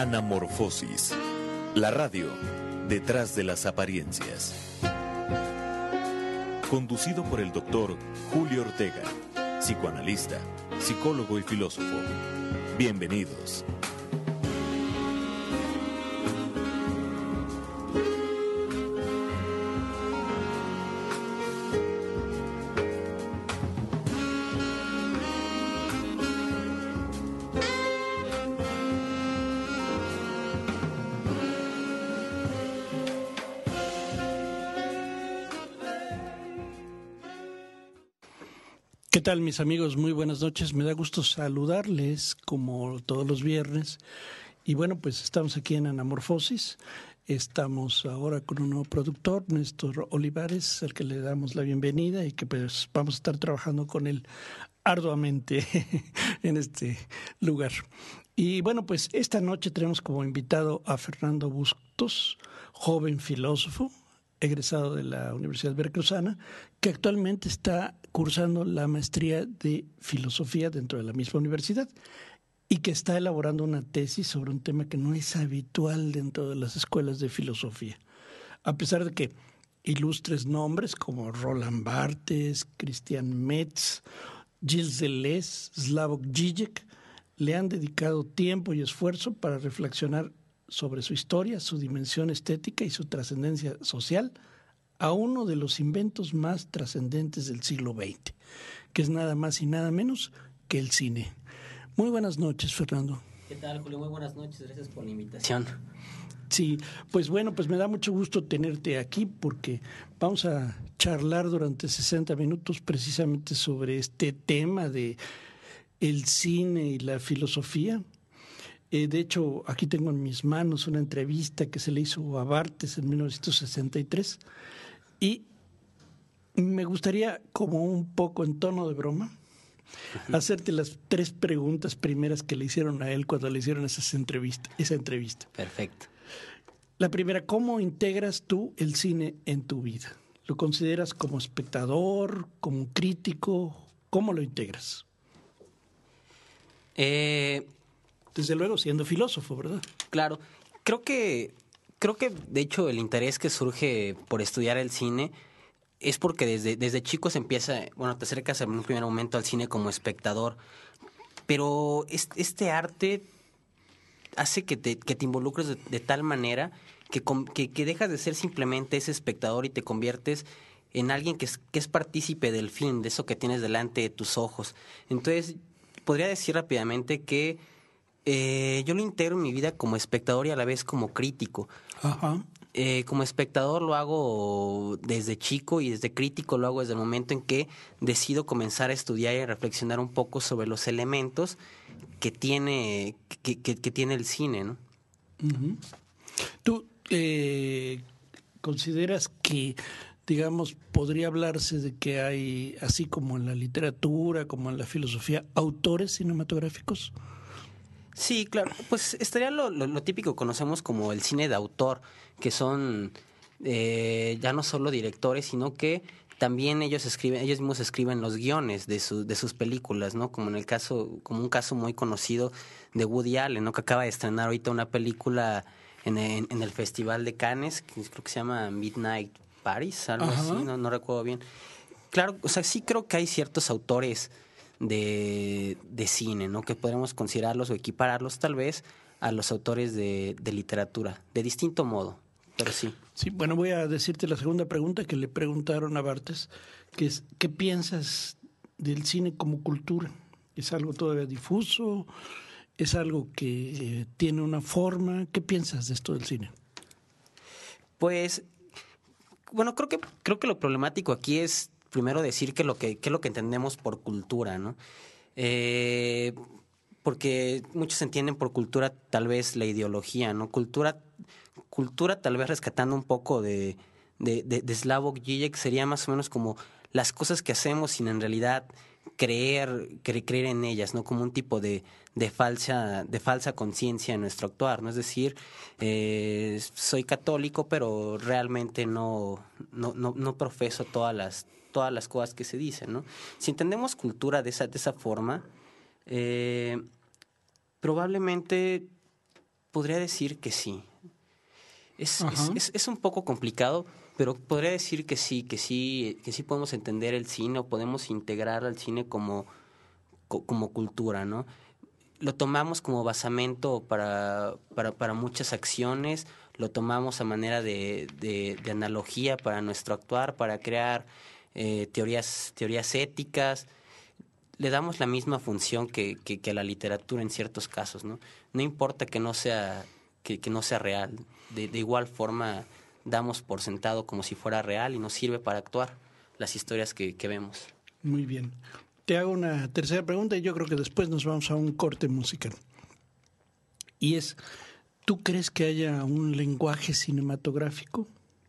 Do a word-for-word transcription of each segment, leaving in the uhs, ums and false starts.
Anamorfosis, la radio detrás de las apariencias. Conducido por el doctor Julio Ortega, psicoanalista, psicólogo y filósofo. Bienvenidos. ¿Qué tal, mis amigos? Muy buenas noches. Me da gusto saludarles como todos los viernes. Y bueno, pues estamos aquí en Anamorfosis. Estamos ahora con un nuevo productor, Néstor Olivares, al que le damos la bienvenida y que pues vamos a estar trabajando con él arduamente en este lugar. Y bueno, pues esta noche tenemos como invitado a Fernando Bustos, joven filósofo, egresado de la Universidad Veracruzana, que actualmente está cursando la maestría de filosofía dentro de la misma universidad y que está elaborando una tesis sobre un tema que no es habitual dentro de las escuelas de filosofía. A pesar de que ilustres nombres como Roland Barthes, Christian Metz, Gilles Deleuze, Slavoj Žižek le han dedicado tiempo y esfuerzo para reflexionar sobre su historia, su dimensión estética y su trascendencia social a uno de los inventos más trascendentes del siglo veinte, que es nada más y nada menos que el cine. Muy buenas noches, Fernando. ¿Qué tal, Julio? Muy buenas noches, gracias por la invitación. Sí, pues bueno, pues me da mucho gusto tenerte aquí porque vamos a charlar durante sesenta minutos precisamente sobre este tema de el cine y la filosofía. Eh, de hecho, aquí tengo en mis manos una entrevista que se le hizo a Barthes en mil novecientos sesenta y tres y me gustaría, como un poco en tono de broma, hacerte las tres preguntas primeras que le hicieron a él cuando le hicieron esas entrevista, esa entrevista. Perfecto. La primera, ¿cómo integras tú el cine en tu vida? ¿Lo consideras como espectador, como crítico? ¿Cómo lo integras? Eh... Desde luego, siendo filósofo, ¿verdad? Claro. Creo que, creo que, de hecho, el interés que surge por estudiar el cine es porque desde, desde chico se empieza, bueno, te acercas en un primer momento al cine como espectador, pero este, este arte hace que te, que te involucres de, de tal manera que, que, que dejas de ser simplemente ese espectador y te conviertes en alguien que es, que es partícipe del fin, de eso que tienes delante de tus ojos. Entonces, podría decir rápidamente que Eh, yo lo integro en mi vida como espectador y a la vez como crítico. Ajá. Eh, como espectador lo hago desde chico y desde crítico lo hago desde el momento en que decido comenzar a estudiar y a reflexionar un poco sobre los elementos que tiene, que, que, que tiene el cine, ¿no? Uh-huh. ¿Tú eh, consideras que, digamos, podría hablarse de que hay, así como en la literatura, como en la filosofía, autores cinematográficos? Sí, claro. Pues estaría lo, lo, lo típico que conocemos como el cine de autor, que son eh, ya no solo directores, sino que también ellos escriben, ellos mismos escriben los guiones de su, de sus películas, ¿no? Como en el caso, como un caso muy conocido de Woody Allen, ¿no? Que acaba de estrenar ahorita una película en, en, en el Festival de Cannes, que creo que se llama Midnight Paris, algo Ajá. así, no, no recuerdo bien. Claro, o sea, sí creo que hay ciertos autores de, de cine, ¿no? Que podremos considerarlos o equipararlos tal vez a los autores de, de literatura, de distinto modo, pero sí. Sí, bueno, voy a decirte la segunda pregunta que le preguntaron a Barthes, que es, ¿qué piensas del cine como cultura? ¿Es algo todavía difuso? ¿Es algo que eh, tiene una forma? ¿Qué piensas de esto del cine? Pues, bueno, creo que, creo que lo problemático aquí es primero decir que lo que, que es lo que entendemos por cultura, ¿no? Eh, porque muchos entienden por cultura tal vez la ideología, ¿no? Cultura, cultura tal vez rescatando un poco de, de, de, de Slavoj Žižek sería más o menos como las cosas que hacemos sin en realidad creer, cre, creer en ellas, ¿no? Como un tipo de, de falsa, de falsa conciencia en nuestro actuar, ¿no? Es decir, eh, soy católico, pero realmente no, no, no, no profeso todas las todas las cosas que se dicen, ¿no? Si entendemos cultura de esa, de esa forma, eh, probablemente podría decir que sí. Es, es, es, es un poco complicado, pero podría decir que sí, que sí, que sí podemos entender el cine o podemos integrar al cine como, co, como cultura, ¿no? Lo tomamos como basamento para, para, para muchas acciones, lo tomamos a manera de, de, de analogía para nuestro actuar, para crear eh, teorías, teorías éticas. Le damos la misma función que, que, que a la literatura en ciertos casos, ¿no? No importa que no sea, que, que no sea real. De, de igual forma damos por sentado como si fuera real y nos sirve para actuar las historias que, que vemos. Muy bien. Te hago una tercera pregunta y yo creo que después nos vamos a un corte musical. Y es, ¿tú crees que haya un lenguaje cinematográfico?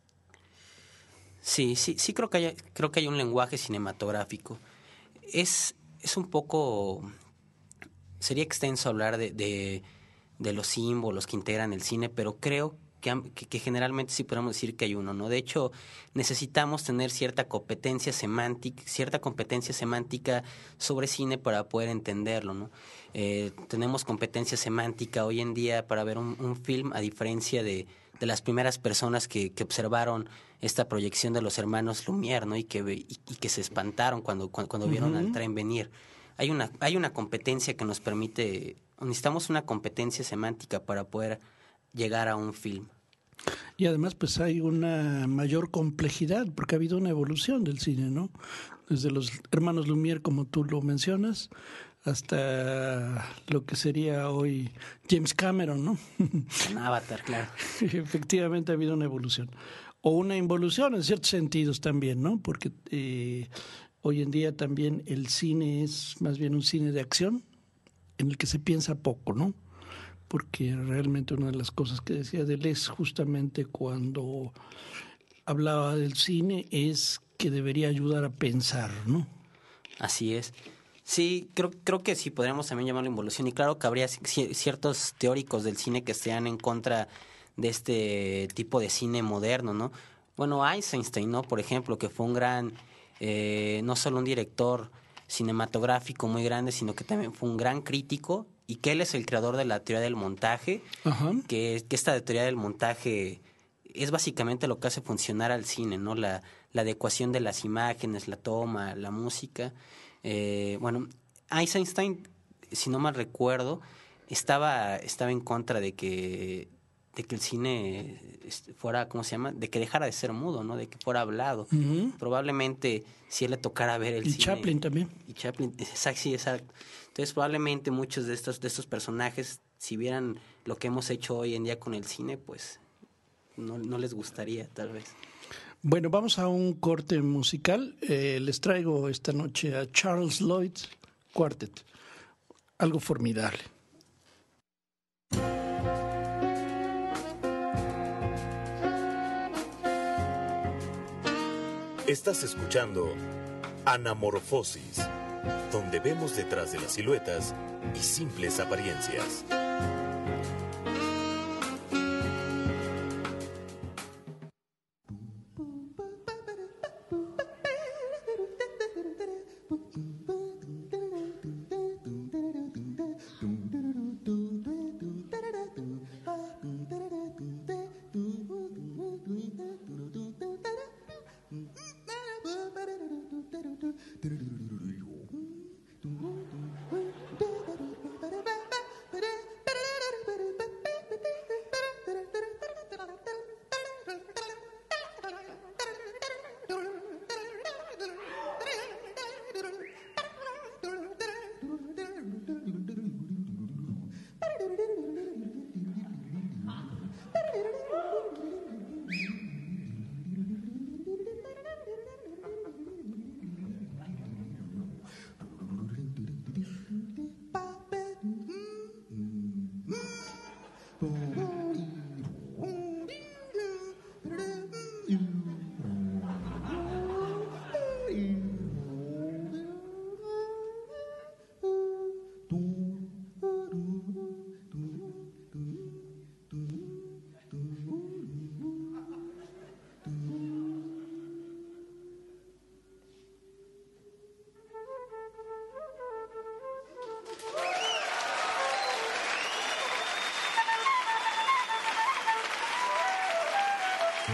Sí, sí, sí creo que hay, creo que hay un lenguaje cinematográfico. Es, es un poco... Sería extenso hablar de, de, de los símbolos que integran el cine, pero creo que, que, que generalmente sí podemos decir que hay uno, ¿no? De hecho, necesitamos tener cierta competencia semántica, cierta competencia semántica sobre cine para poder entenderlo, ¿no? Eh, tenemos competencia semántica hoy en día para ver un, un film, a diferencia de, de las primeras personas que, que observaron esta proyección de los hermanos Lumière, ¿no? Y que, y, y que se espantaron cuando, cuando, cuando vieron uh-huh. al tren venir. Hay una, hay una competencia que nos permite, necesitamos una competencia semántica para poder llegar a un film. Y además pues hay una mayor complejidad porque ha habido una evolución del cine, ¿no? Desde los hermanos Lumière, como tú lo mencionas, hasta lo que sería hoy James Cameron, ¿no? Un Avatar, claro. Efectivamente ha habido una evolución. O una involución en ciertos sentidos también, ¿no? Porque eh, hoy en día también el cine es más bien un cine de acción en el que se piensa poco, ¿no? Porque realmente una de las cosas que decía Deleuze es justamente cuando hablaba del cine es que debería ayudar a pensar, ¿no? Así es. Sí, creo, creo que sí podríamos también llamarlo involución. Y claro que habría ciertos teóricos del cine que estén en contra de este tipo de cine moderno, ¿no? Bueno, Eisenstein, ¿no? Por ejemplo, que fue un gran, eh, no solo un director cinematográfico muy grande, sino que también fue un gran crítico, y que él es el creador de la teoría del montaje, Ajá. que, que esta teoría del montaje es básicamente lo que hace funcionar al cine, ¿no? La, la adecuación de las imágenes, la toma, la música. Eh, bueno, Eisenstein, si no mal recuerdo, estaba, estaba en contra de que, de que el cine fuera, ¿cómo se llama? De que dejara de ser mudo, ¿no? De que fuera hablado. Uh-huh. Probablemente si él le tocara ver el y cine. Y Chaplin también. Y Chaplin, exacto, sí, exacto. Entonces probablemente muchos de estos, de estos personajes, si vieran lo que hemos hecho hoy en día con el cine, pues no, no les gustaría, tal vez. Bueno, vamos a un corte musical. Eh, les traigo esta noche a Charles Lloyd Quartet. Algo formidable. Estás escuchando Anamorfosis, donde vemos detrás de las siluetas y simples apariencias.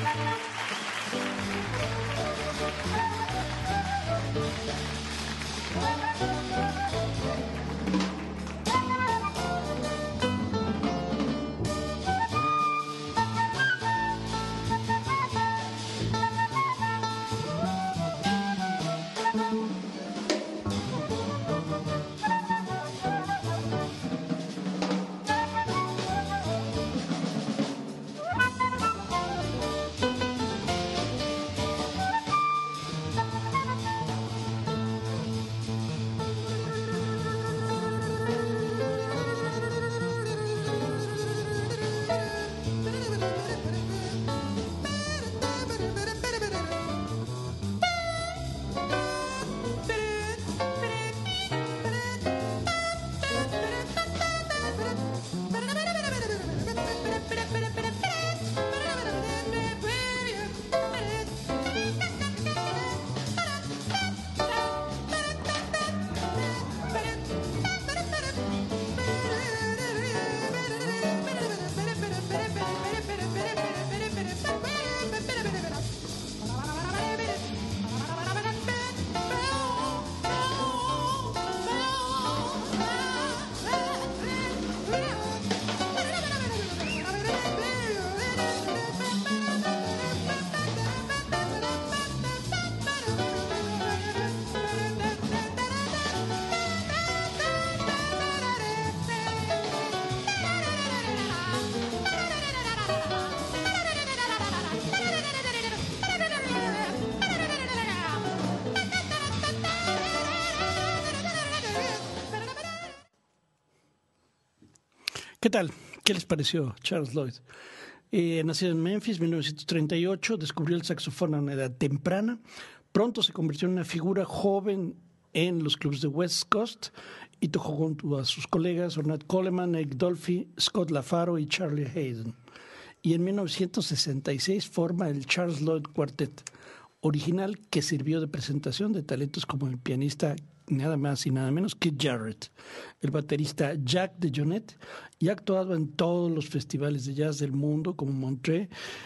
¿Qué tal? ¿Qué les pareció Charles Lloyd? Eh, nacido en Memphis, mil novecientos treinta y ocho, descubrió el saxofón a una edad temprana. Pronto se convirtió en una figura joven en los clubes de West Coast y tocó junto a sus colegas Ornette Coleman, Eric Dolphy, Scott LaFaro y Charlie Haden. Y en mil novecientos sesenta y seis forma el Charles Lloyd Quartet, original que sirvió de presentación de talentos como el pianista nada más y nada menos que Jarrett, el baterista Jack DeJohnette, y ha actuado en todos los festivales de jazz del mundo como Montreux,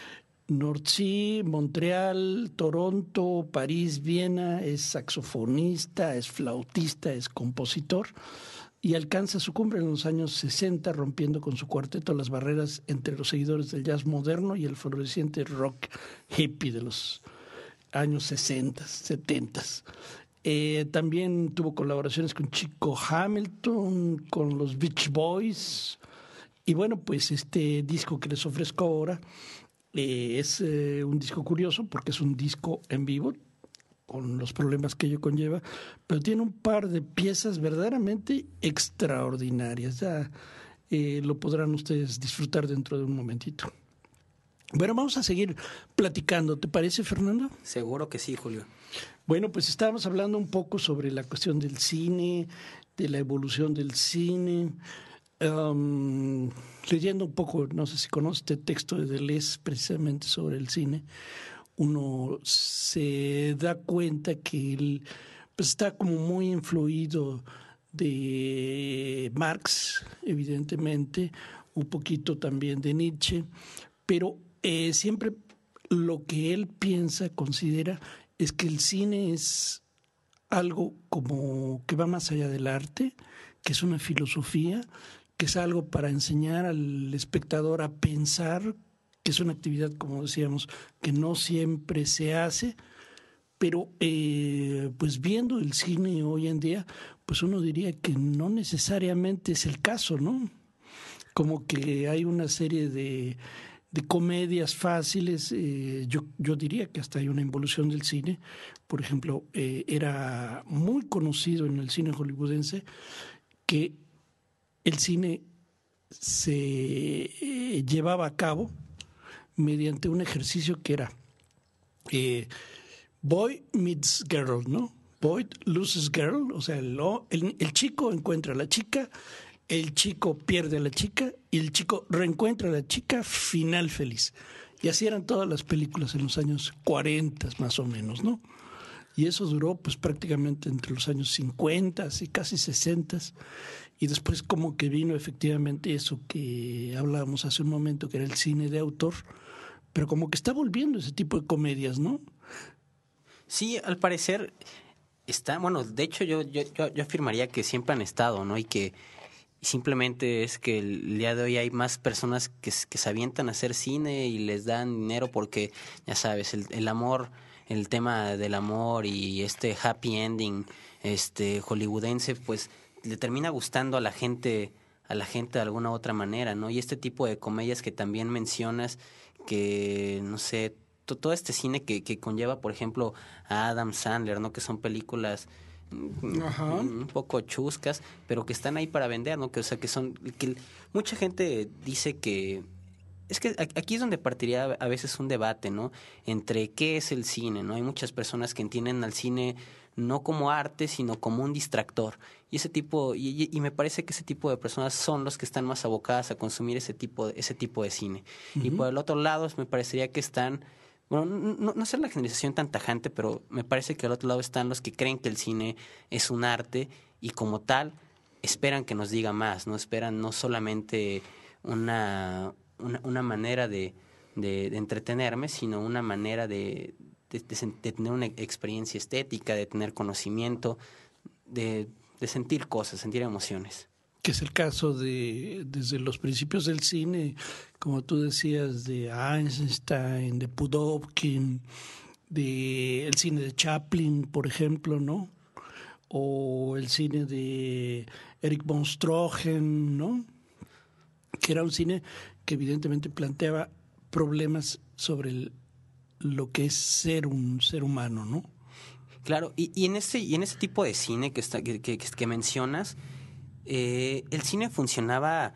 North-Sea, Montreal, Toronto, París, Viena. Es saxofonista, es flautista, es compositor y alcanza su cumbre en los años sesenta, rompiendo con su cuarteto las barreras entre los seguidores del jazz moderno y el floreciente rock hippie de los años sesenta, setenta. Eh, también tuvo colaboraciones con Chico Hamilton, con los Beach Boys. Y bueno, pues este disco que les ofrezco ahora eh, es eh, un disco curioso porque es un disco en vivo, con los problemas que ello conlleva, pero tiene un par de piezas verdaderamente extraordinarias. Ya eh, lo podrán ustedes disfrutar dentro de un momentito. Bueno, vamos a seguir platicando. ¿Te parece, Fernando? Seguro que sí, Julio. Bueno, pues estábamos hablando un poco sobre la cuestión del cine, de la evolución del cine, um, leyendo un poco, no sé si conoces este texto de Deleuze precisamente sobre el cine, uno se da cuenta que él pues, está como muy influido de Marx, evidentemente, un poquito también de Nietzsche, pero eh, siempre lo que él piensa, considera, es que el cine es algo como que va más allá del arte, que es una filosofía, que es algo para enseñar al espectador a pensar, que es una actividad, como decíamos, que no siempre se hace, pero eh, pues viendo el cine hoy en día, pues uno diría que no necesariamente es el caso, ¿no? Como que hay una serie de... de comedias fáciles. eh, yo, yo diría que hasta hay una involución del cine. Por ejemplo, eh, era muy conocido en el cine hollywoodense que el cine se eh, llevaba a cabo mediante un ejercicio que era eh, boy meets girl, ¿no? Boy loses girl, o sea, el, el, el chico encuentra a la chica, el chico pierde a la chica y el chico reencuentra a la chica, final feliz. Y así eran todas las películas en los años cuarenta más o menos, ¿no? Y eso duró pues prácticamente entre los años cincuenta y casi sesenta. Y después como que vino efectivamente eso que hablábamos hace un momento, que era el cine de autor, pero como que está volviendo ese tipo de comedias, ¿no? Sí, al parecer está, bueno, de hecho yo, yo, yo, yo afirmaría que siempre han estado, ¿no? Y que simplemente es que el día de hoy hay más personas que, que se avientan a hacer cine y les dan dinero porque, ya sabes, el, el amor, el tema del amor y este happy ending este hollywoodense, pues le termina gustando a la gente, a la gente de alguna otra manera, ¿no? Y este tipo de comedias que también mencionas, que, no sé, to- todo este cine que, que conlleva, por ejemplo, a Adam Sandler, ¿no? Que son películas mm, Ajá. un poco chuscas, pero que están ahí para vender, ¿no? Que, o sea, que son, que mucha gente dice que es que a- aquí es donde partiría a veces un debate, ¿no? Entre qué es el cine, ¿no? Hay muchas personas que entienden al cine no como arte, sino como un distractor. Y ese tipo, y, y- y me parece que ese tipo de personas son los que están más abocadas a consumir ese tipo, ese tipo de cine. Y por el otro lado, me parecería que están, bueno, no, no, no ser la generalización tan tajante, pero me parece que al otro lado están los que creen que el cine es un arte y como tal esperan que nos diga más, ¿no? Esperan no solamente una, una, una manera de, de, de entretenerme, sino una manera de, de, de sen- de tener una experiencia estética, de tener conocimiento, de, de sentir cosas, sentir emociones. Que es el caso de desde los principios del cine, como tú decías, de Einstein, de Pudovkin, de el cine de Chaplin, por ejemplo, ¿no? O el cine de Eric von Stroheim, ¿no? Que era un cine que evidentemente planteaba problemas sobre el- lo que es ser un ser humano, ¿no? Claro, y, y en ese, y en ese tipo de cine que, está, que, que, que mencionas, eh, el cine funcionaba,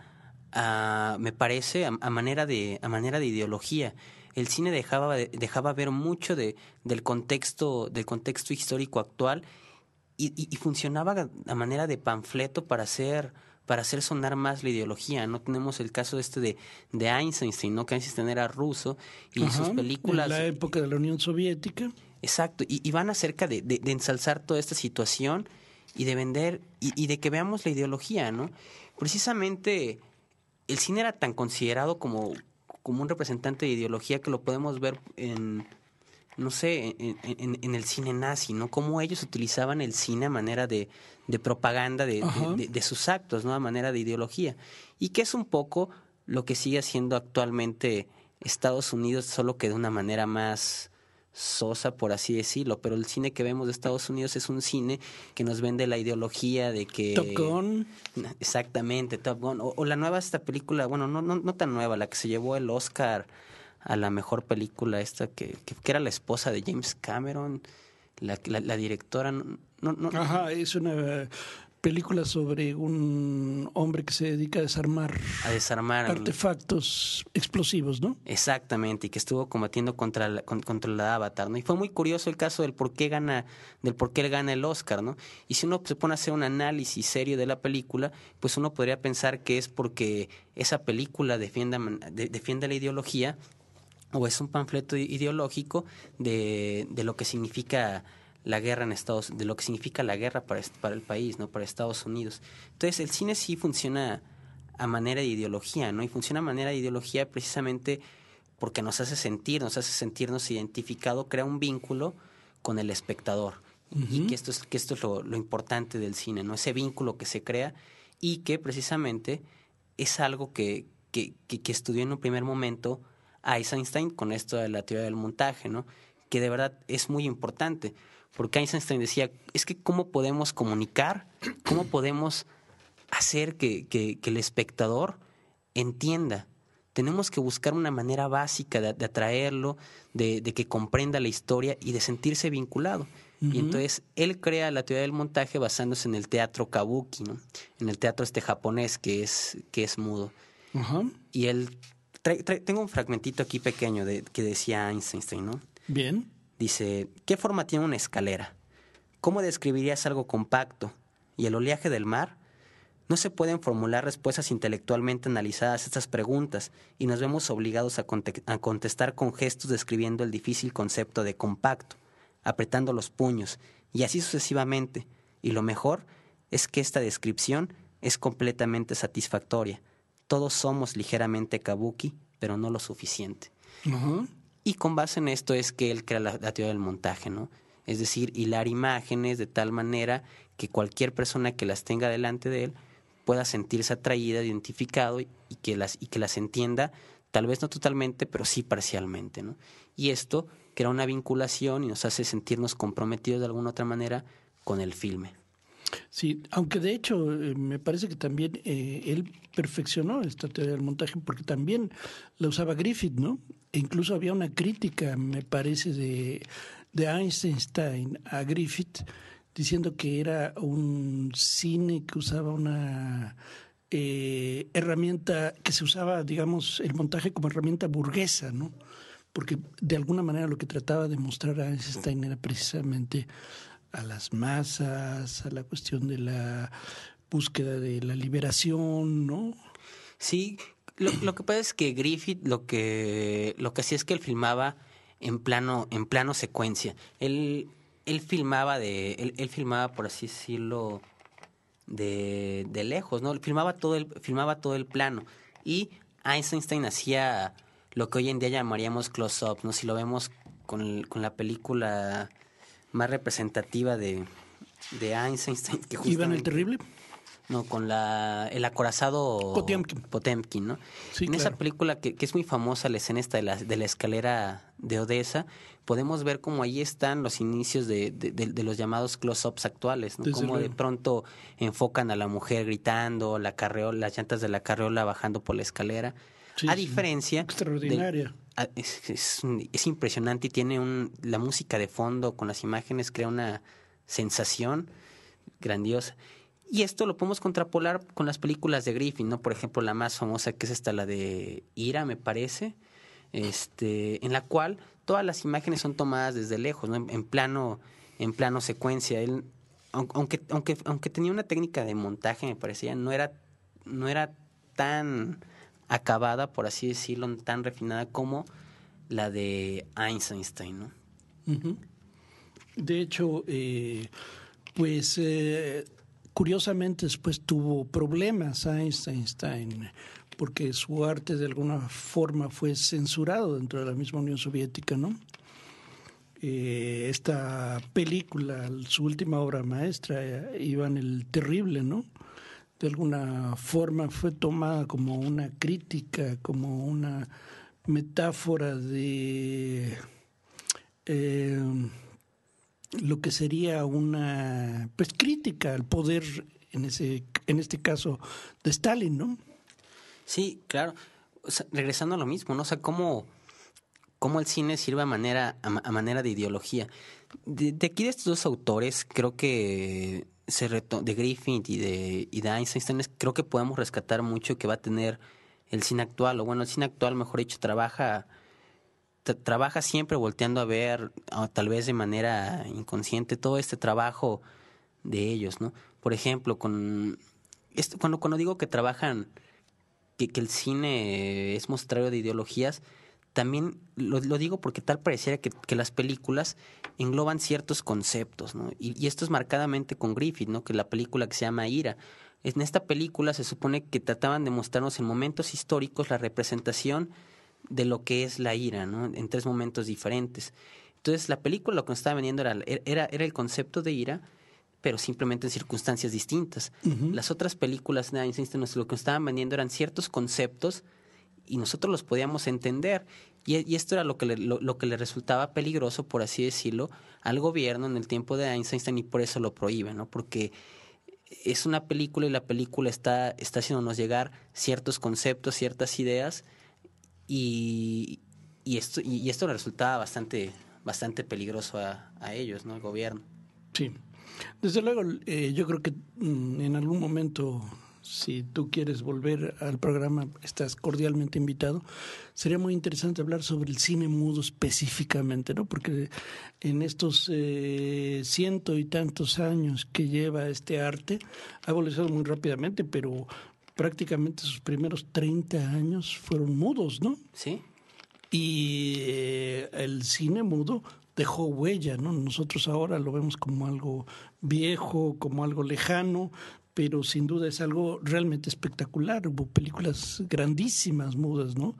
a, me parece, a, a manera de, a manera de ideología. El cine dejaba, dejaba ver mucho de, del contexto, del contexto histórico actual y, y, y funcionaba a manera de panfleto para hacer, para hacer sonar más la ideología. No tenemos el caso este de, de Einstein, ¿no? Que Einstein era ruso y Ajá, sus en películas. la época de la Unión Soviética. Exacto, y, y van acerca de, de, de ensalzar toda esta situación y de vender y, y de que veamos la ideología, ¿no? Precisamente el cine era tan considerado como, como un representante de ideología que lo podemos ver en, no sé, en, en, en el cine nazi, ¿no? Cómo ellos utilizaban el cine a manera de, de propaganda de, de, Ajá. de, de sus actos, ¿no? A manera de ideología. Y que es un poco lo que sigue haciendo actualmente Estados Unidos, solo que de una manera más sosa, por así decirlo. Pero el cine que vemos de Estados Unidos es un cine que nos vende la ideología de que... Top Gun. Exactamente, Top Gun. O, o la nueva esta película, bueno, no, no, no tan nueva, la que se llevó el Oscar a la mejor película esta que, que, que era la esposa de James Cameron, la, la, la directora, no, no, Ajá, es una película sobre un hombre que se dedica a desarmar a desarmar artefactos explosivos, ¿no? Exactamente, y que estuvo combatiendo contra la, contra la Avatar, ¿no? Y fue muy curioso el caso del por qué gana, del por qué él gana el Oscar, ¿no? Y si uno se pone a hacer un análisis serio de la película, pues uno podría pensar que es porque esa película defienda, de, defiende la ideología o es un panfleto ideológico de, de lo que significa la guerra en Estados de lo que significa la guerra para, para el país, ¿no? Para Estados Unidos. Entonces, el cine sí funciona a manera de ideología, ¿no? Y funciona a manera de ideología precisamente porque nos hace sentir, nos hace sentirnos identificado, crea un vínculo con el espectador. Uh-huh. Y que esto es, que esto es lo, lo importante del cine, ¿no? Ese vínculo que se crea y que precisamente es algo que, que, que, que estudió en un primer momento Eisenstein con esto de la teoría del montaje, ¿no? Que de verdad es muy importante, porque Eisenstein decía, es que cómo podemos comunicar, cómo podemos hacer que, que, que el espectador entienda. Tenemos que buscar una manera básica de, de atraerlo, de, de que comprenda la historia y de sentirse vinculado. Uh-huh. Y entonces él crea la teoría del montaje basándose en el teatro kabuki, ¿no? En el teatro este japonés que es, que es mudo. Uh-huh. Y él... Trae, trae, tengo un fragmentito aquí pequeño de, que decía Einstein, ¿no? Bien. Dice, ¿qué forma tiene una escalera? ¿Cómo describirías algo compacto? ¿Y el oleaje del mar? No se pueden formular respuestas intelectualmente analizadas a estas preguntas y nos vemos obligados a, conte- a contestar con gestos describiendo el difícil concepto de compacto, apretando los puños, y así sucesivamente. Y lo mejor es que esta descripción es completamente satisfactoria. Todos somos ligeramente kabuki, pero no lo suficiente. Ajá. Y con base en esto es que él crea la, la teoría del montaje, ¿no? Es decir, hilar imágenes de tal manera que cualquier persona que las tenga delante de él pueda sentirse atraída, identificado y, y que las y que las entienda, tal vez no totalmente, pero sí parcialmente, ¿no? Y esto crea una vinculación y nos hace sentirnos comprometidos de alguna otra manera con el filme. Sí, aunque de hecho eh, me parece que también eh, él perfeccionó esta teoría del montaje porque también la usaba Griffith, ¿no? E incluso había una crítica, me parece, de, de Eisenstein a Griffith diciendo que era un cine que usaba una eh, herramienta, que se usaba, digamos, el montaje como herramienta burguesa, ¿no? Porque de alguna manera lo que trataba de mostrar a Eisenstein era precisamente a las masas, a la cuestión de la búsqueda de la liberación, ¿no? Sí, lo, lo que pasa es que Griffith lo que lo que hacía es que él filmaba en plano en plano secuencia. Él él filmaba de él, él filmaba por así decirlo de, de lejos, ¿no? Filmaba todo el filmaba todo el plano y Eisenstein hacía lo que hoy en día llamaríamos close-up, ¿no? Si lo vemos con, con la película más representativa de, de Eisenstein, que ¿Iván el Terrible? No, con la el acorazado Potemkin. Potemkin, ¿no? Sí, en claro. esa película que, que es muy famosa, la escena esta de la, de la escalera de Odessa, podemos ver cómo ahí están los inicios de, de, de, de los llamados close-ups actuales, ¿no? Desde Cómo de luego. pronto enfocan a la mujer gritando, la carreola, las llantas de la carreola bajando por la escalera. Sí, a sí. diferencia... Extraordinaria. del- a- es, es, es impresionante y tiene un... La música de fondo con las imágenes crea una sensación grandiosa. Y esto lo podemos contrapolar con las películas de Griffith, ¿no? Por ejemplo, la más famosa que es esta, la de Ira, me parece, este, en la cual todas las imágenes son tomadas desde lejos, ¿no? En, en plano, en plano secuencia. Él, aun- aunque, aunque, aunque tenía una técnica de montaje, me parecía, no era, no era tan acabada, por así decirlo, tan refinada como la de Eisenstein, ¿no? Ujú. De hecho, eh, pues eh, curiosamente después tuvo problemas Einstein, porque su arte de alguna forma fue censurado dentro de la misma Unión Soviética, ¿no? Eh, esta película, su última obra maestra, eh, Iván el Terrible, ¿no? De alguna forma fue tomada como una crítica, como una metáfora de eh, lo que sería una pues crítica al poder en ese en este caso de Stalin, ¿no? Sí, claro. O sea, regresando a lo mismo, ¿no? O sea, cómo, cómo el cine sirve a manera, a, ma- a manera de ideología. De, de aquí de estos dos autores, creo que se reto- de Griffith y de, y de Einstein, es- creo que podemos rescatar mucho que va a tener el cine actual. O bueno, el cine actual, mejor dicho, trabaja, tra- trabaja siempre volteando a ver, o tal vez de manera inconsciente, todo este trabajo de ellos, ¿no? Por ejemplo, con esto, cuando, cuando digo que trabajan que, que el cine es mostrario de ideologías, también lo, lo digo porque tal pareciera que, que las películas engloban ciertos conceptos, ¿no? Y, y esto es marcadamente con Griffith, ¿no? Que la película que se llama Ira. En esta película se supone que trataban de mostrarnos en momentos históricos la representación de lo que es la ira, ¿no? En tres momentos diferentes. Entonces la película lo que nos estaba vendiendo era, era, era el concepto de ira, pero simplemente en circunstancias distintas. Uh-huh. Las otras películas de Einstein lo que nos estaban vendiendo eran ciertos conceptos y nosotros los podíamos entender. Y, y esto era lo que, le, lo, lo que le resultaba peligroso, por así decirlo, al gobierno en el tiempo de Einstein y por eso lo prohíben, ¿no? Porque es una película y la película está, está haciéndonos llegar ciertos conceptos, ciertas ideas y, y, esto, y, y esto le resultaba bastante, bastante peligroso a, a ellos, ¿no? Al gobierno. Sí. Desde luego, eh, yo creo que mm, en algún momento, si tú quieres volver al programa, estás cordialmente invitado. Sería muy interesante hablar sobre el cine mudo específicamente, ¿no? Porque en estos eh, ciento y tantos años que lleva este arte, ha evolucionado muy rápidamente, pero prácticamente sus primeros treinta años fueron mudos, ¿no? Sí. Y eh, el cine mudo dejó huella, ¿no? Nosotros ahora lo vemos como algo viejo, como algo lejano, pero sin duda es algo realmente espectacular. Hubo películas grandísimas mudas, ¿no?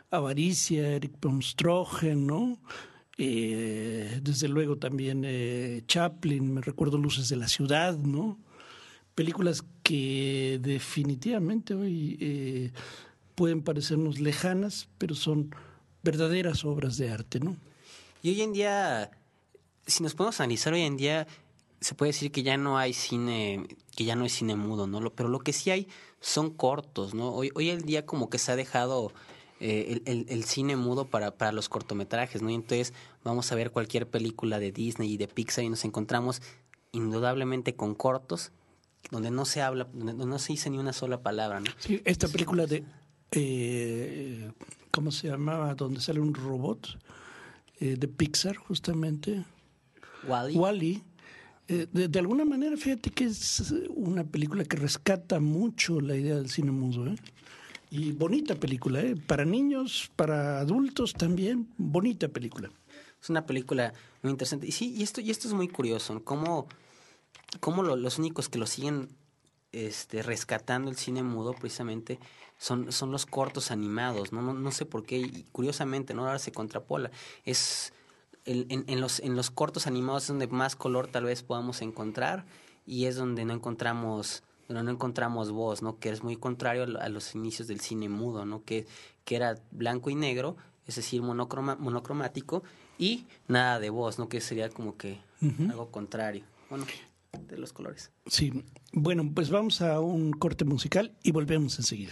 Avaricia, Eric von Stroheim, ¿no? Eh, desde luego también eh, Chaplin, me recuerdo Luces de la Ciudad, ¿no? Películas que definitivamente hoy eh, pueden parecernos lejanas, pero son verdaderas obras de arte, ¿no? Y hoy en día, si nos podemos analizar, hoy en día se puede decir que ya no hay cine, que ya no hay cine mudo, ¿no? Lo, pero lo que sí hay son cortos, ¿no? Hoy, hoy en día como que se ha dejado eh, el, el, el cine mudo para, para los cortometrajes, ¿no? Y entonces vamos a ver cualquier película de Disney y de Pixar y nos encontramos indudablemente con cortos donde no se habla, donde no se dice ni una sola palabra, ¿no? Sí, esta película de, eh, ¿cómo se llamaba? Donde sale un robot eh, de Pixar, justamente. Wall-E. Wall-E. Eh, de, de alguna manera, fíjate que es una película que rescata mucho la idea del cine mudo, ¿eh? Y bonita película, ¿eh? Para niños, para adultos también, bonita película. Es una película muy interesante. Y sí, y esto, y esto es muy curioso, ¿no? Cómo, cómo lo, los únicos que lo siguen este, rescatando el cine mudo precisamente son, son los cortos animados, ¿no? No, no sé por qué, y curiosamente, ¿no? Ahora se contrapola. Es el, en, en, los, en los cortos animados es donde más color tal vez podamos encontrar y es donde no encontramos... donde no encontramos voz, ¿no? Que es muy contrario a los inicios del cine mudo, ¿no? Que, que era blanco y negro, es decir, monocroma, monocromático y nada de voz, ¿no? Que sería como que uh-huh. algo contrario, bueno, de los colores. Sí, bueno, pues vamos a un corte musical y volvemos enseguida.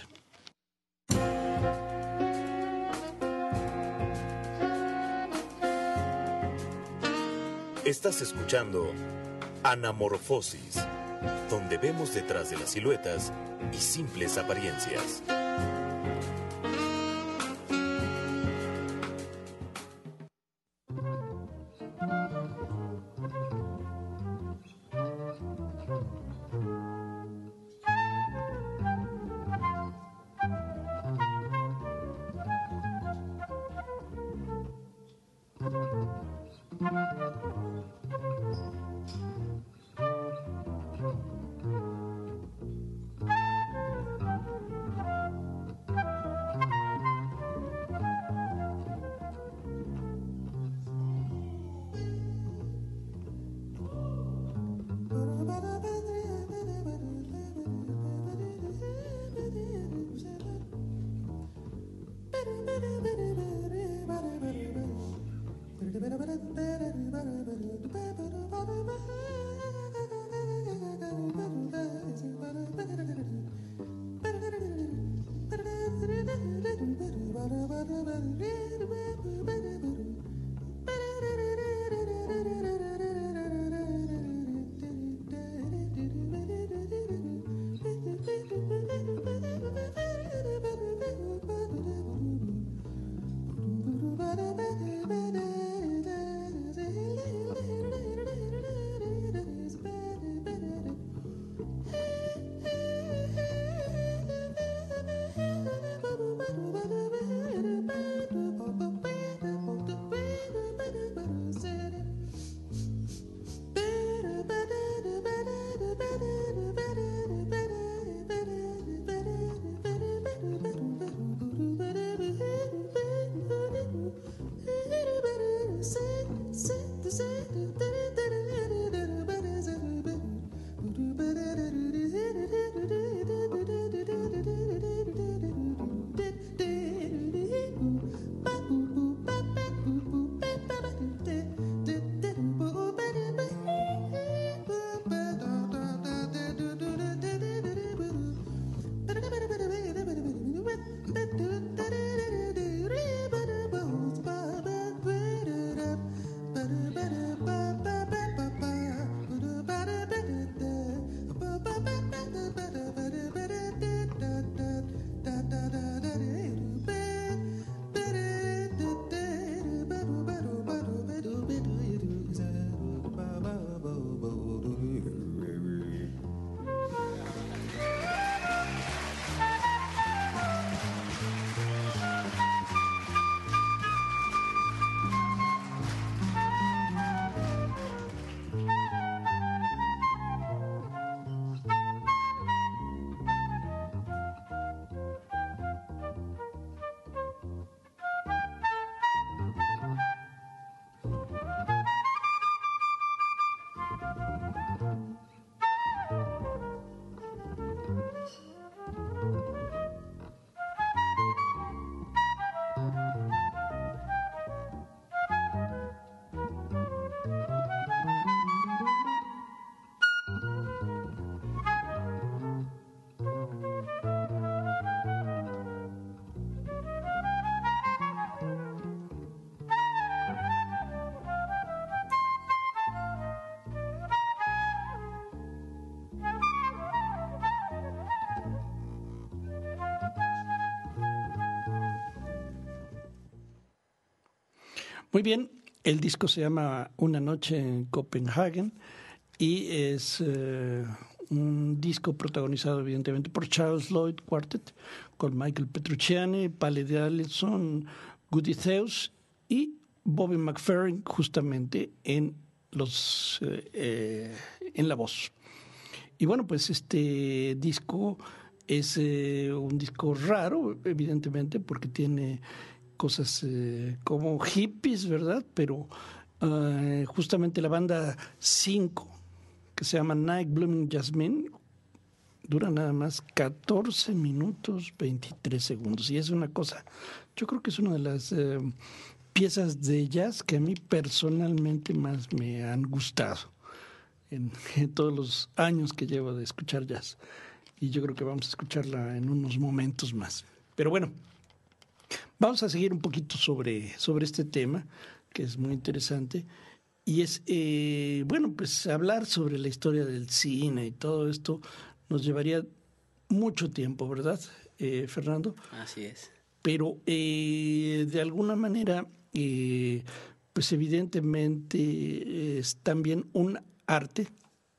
Estás escuchando Anamorfosis, donde vemos detrás de las siluetas y simples apariencias. Muy bien, el disco se llama Una noche en Copenhagen y es eh, un disco protagonizado evidentemente por Charles Lloyd Quartet, con Michael Petrucciani, Pale Allison, Goody Theus y Bobby McFerrin justamente en los eh, eh, en la voz. Y bueno, pues este disco es eh, un disco raro, evidentemente, porque tiene cosas eh, como hippies, ¿verdad? Pero uh, justamente la banda cinco, que se llama Night Blooming Jasmine, dura nada más catorce minutos veintitrés segundos. Y es una cosa, yo creo que es una de las eh, piezas de jazz que a mí personalmente más me han gustado en, en todos los años que llevo de escuchar jazz. Y yo creo que vamos a escucharla en unos momentos más. Pero bueno, vamos a seguir un poquito sobre, sobre este tema, que es muy interesante. Y es, eh, bueno, pues hablar sobre la historia del cine y todo esto nos llevaría mucho tiempo, ¿verdad, eh, Fernando? Así es. Pero eh, de alguna manera, eh, pues evidentemente es también un arte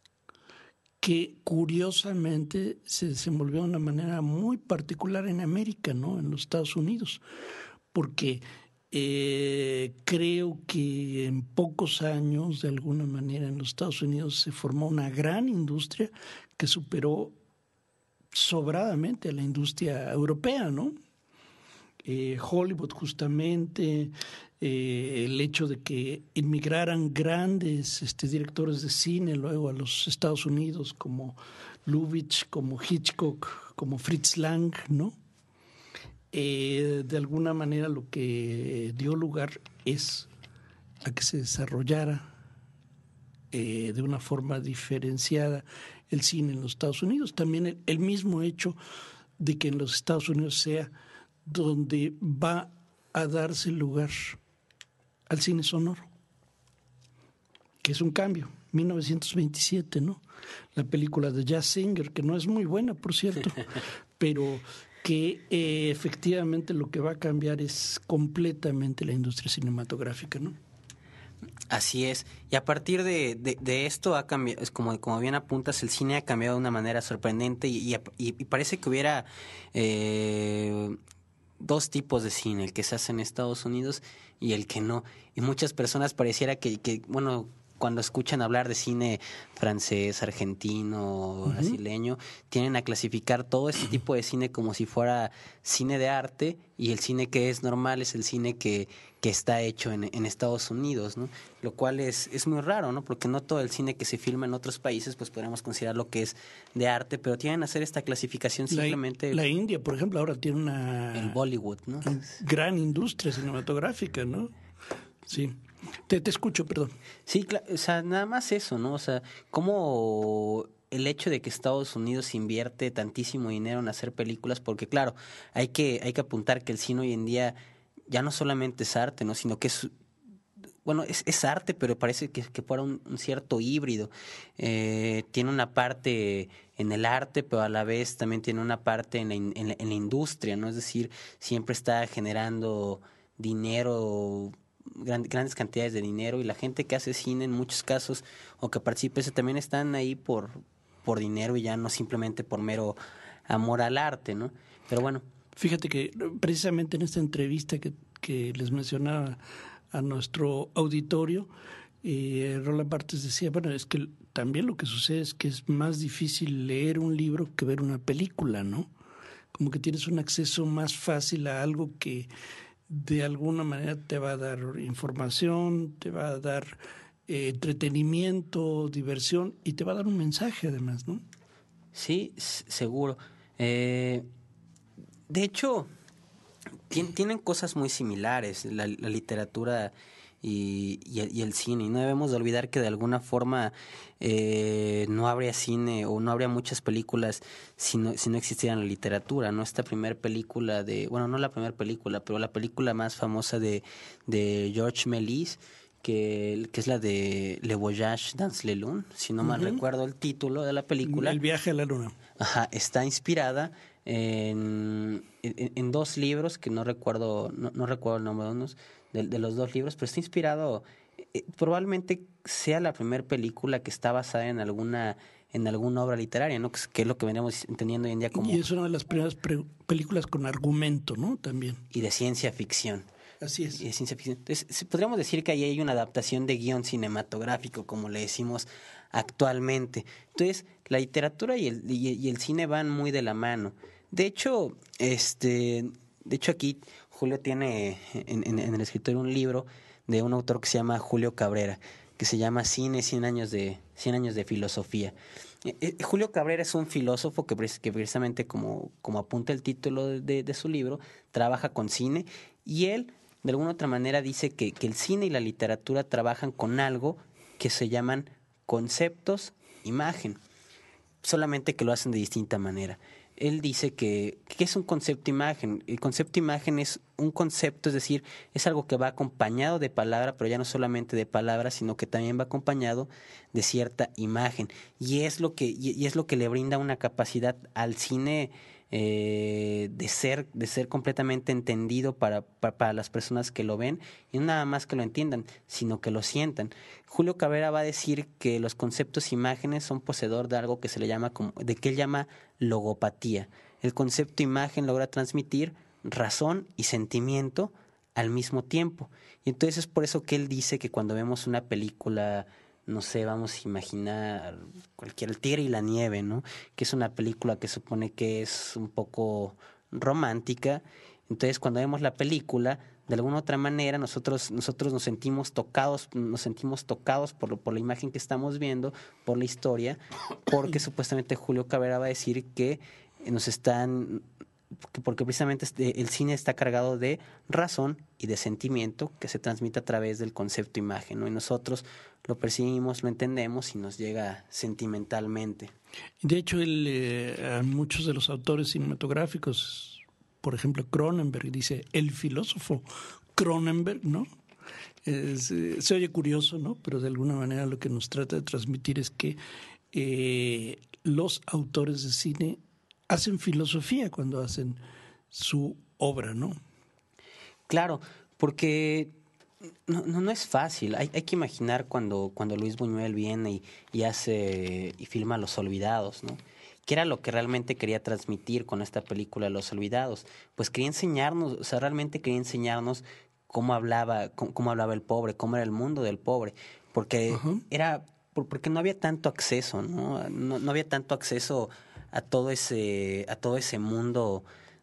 que curiosamente se desenvolvió de una manera muy particular en América, ¿no? En los Estados Unidos, porque eh, creo que en pocos años, de alguna manera, en los Estados Unidos se formó una gran industria que superó sobradamente a la industria europea, ¿no? Eh, Hollywood justamente, eh, el hecho de que inmigraran grandes este, directores de cine luego a los Estados Unidos como Lubitsch, como Hitchcock, como Fritz Lang, ¿no? Eh, de alguna manera lo que dio lugar es a que se desarrollara eh, de una forma diferenciada el cine en los Estados Unidos. También el, el mismo hecho de que en los Estados Unidos sea donde va a darse lugar al cine sonoro, que es un cambio. mil novecientos veintisiete, ¿no? La película de Jazz Singer, que no es muy buena, por cierto, pero que eh, efectivamente lo que va a cambiar es completamente la industria cinematográfica, ¿no? Así es. Y a partir de, de, de esto ha cambiado, es como, como bien apuntas, el cine ha cambiado de una manera sorprendente y, y, y parece que hubiera eh, dos tipos de cine, el que se hace en Estados Unidos y el que no. Y muchas personas pareciera que, que bueno, cuando escuchan hablar de cine francés, argentino, uh-huh. brasileño, tienen a clasificar todo este tipo de cine como si fuera cine de arte, y el cine que es normal es el cine que, que está hecho en, en Estados Unidos, ¿no? Lo cual es, es muy raro, ¿no? Porque no todo el cine que se filma en otros países pues podemos considerar lo que es de arte, pero tienen que hacer esta clasificación simplemente. La, la India, por ejemplo, ahora tiene una... El Bollywood, ¿no? Gran industria cinematográfica, ¿no? Sí. Te, te escucho, perdón. Sí, o sea, nada más eso, ¿no? O sea, cómo el hecho de que Estados Unidos invierte tantísimo dinero en hacer películas, porque claro, hay que, hay que apuntar que el cine hoy en día ya no solamente es arte, ¿no? Sino que es, bueno, es, es arte, pero parece que, que fuera un, un cierto híbrido. Eh, tiene una parte en el arte, pero a la vez también tiene una parte en la, en la, en la industria, ¿no? Es decir, siempre está generando dinero, grandes cantidades de dinero, y la gente que hace cine en muchos casos o que participa también están ahí por, por dinero y ya no simplemente por mero amor al arte, ¿no? Pero bueno. Fíjate que precisamente en esta entrevista que, que les mencionaba a nuestro auditorio, eh, Roland Barthes decía, bueno, es que también lo que sucede es que es más difícil leer un libro que ver una película, ¿no? Como que tienes un acceso más fácil a algo que de alguna manera te va a dar información, te va a dar eh, entretenimiento, diversión, y te va a dar un mensaje además, ¿no? Sí, seguro. Eh, de hecho, tien, tienen cosas muy similares, la, la literatura y, y, el, y el cine. Y no debemos de olvidar que de alguna forma eh, no habría cine o no habría muchas películas si no, si no existiera la literatura, ¿no? Esta primera película de, bueno, no la primera película, pero la película más famosa de, de Georges Méliès, que, que es la de Le Voyage dans la Lune, si no mal uh-huh. recuerdo el título de la película. El viaje a la luna. Ajá, está inspirada en, en, en dos libros que no recuerdo, no, no recuerdo el nombre de unos, de, de los dos libros, pero está inspirado, eh, probablemente sea la primera película que está basada en alguna en alguna obra literaria, ¿no? Que es, que es lo que venimos entendiendo hoy en día como... Y es una de las primeras pre- películas con argumento, ¿no? También. Y de ciencia ficción. Así es. Y de ciencia ficción. Entonces, podríamos decir que ahí hay una adaptación de guión cinematográfico, como le decimos actualmente. Entonces, la literatura y el, y, y el cine van muy de la mano. De hecho, este, de hecho aquí Julio tiene en, en, en el escritorio un libro de un autor que se llama Julio Cabrera, que se llama Cine, cien años de, cien años de filosofía. Eh, eh, Julio Cabrera es un filósofo que, que precisamente, como, como apunta el título de, de, de su libro, trabaja con cine, y él, de alguna otra manera, dice que, que el cine y la literatura trabajan con algo que se llaman conceptos, imagen, solamente que lo hacen de distinta manera. Él dice que, ¿qué es un concepto imagen? El concepto imagen es un concepto, es decir, es algo que va acompañado de palabra, pero ya no solamente de palabra, sino que también va acompañado de cierta imagen. Y es lo que, y es lo que le brinda una capacidad al cine eh, de ser, de ser completamente entendido para, para, para las personas que lo ven, y no nada más que lo entiendan, sino que lo sientan. Julio Cabrera va a decir que los conceptos imágenes son poseedor de algo que se le llama, como, de que él llama logopatía. El concepto imagen logra transmitir razón y sentimiento al mismo tiempo. Y entonces es por eso que él dice que cuando vemos una película, no sé, vamos a imaginar cualquier El Tigre y la Nieve, ¿no? Que es una película que supone que es un poco romántica. Entonces, cuando vemos la película, de alguna otra manera nosotros nosotros nos sentimos tocados, nos sentimos tocados por por la imagen que estamos viendo, por la historia, porque supuestamente Julio Cabrera va a decir que nos están porque precisamente el cine está cargado de razón y de sentimiento que se transmite a través del concepto imagen, ¿no? Y nosotros lo percibimos, lo entendemos y nos llega sentimentalmente. De hecho, él, eh, a muchos de los autores cinematográficos, por ejemplo, Cronenberg, dice el filósofo Cronenberg, ¿no? Es, eh, se oye curioso, ¿no? Pero de alguna manera lo que nos trata de transmitir es que eh, los autores de cine hacen filosofía cuando hacen su obra, ¿no? Claro, porque no, no, no es fácil. Hay, hay que imaginar cuando, cuando Luis Buñuel viene y, y hace y filma Los Olvidados, ¿no? ¿Qué era lo que realmente quería transmitir con esta película Los Olvidados? Pues quería enseñarnos, o sea, realmente quería enseñarnos cómo hablaba, cómo, cómo hablaba el pobre, cómo era el mundo del pobre, porque uh-huh. era porque no había tanto acceso, ¿no? No, no había tanto acceso a todo ese a todo ese mundo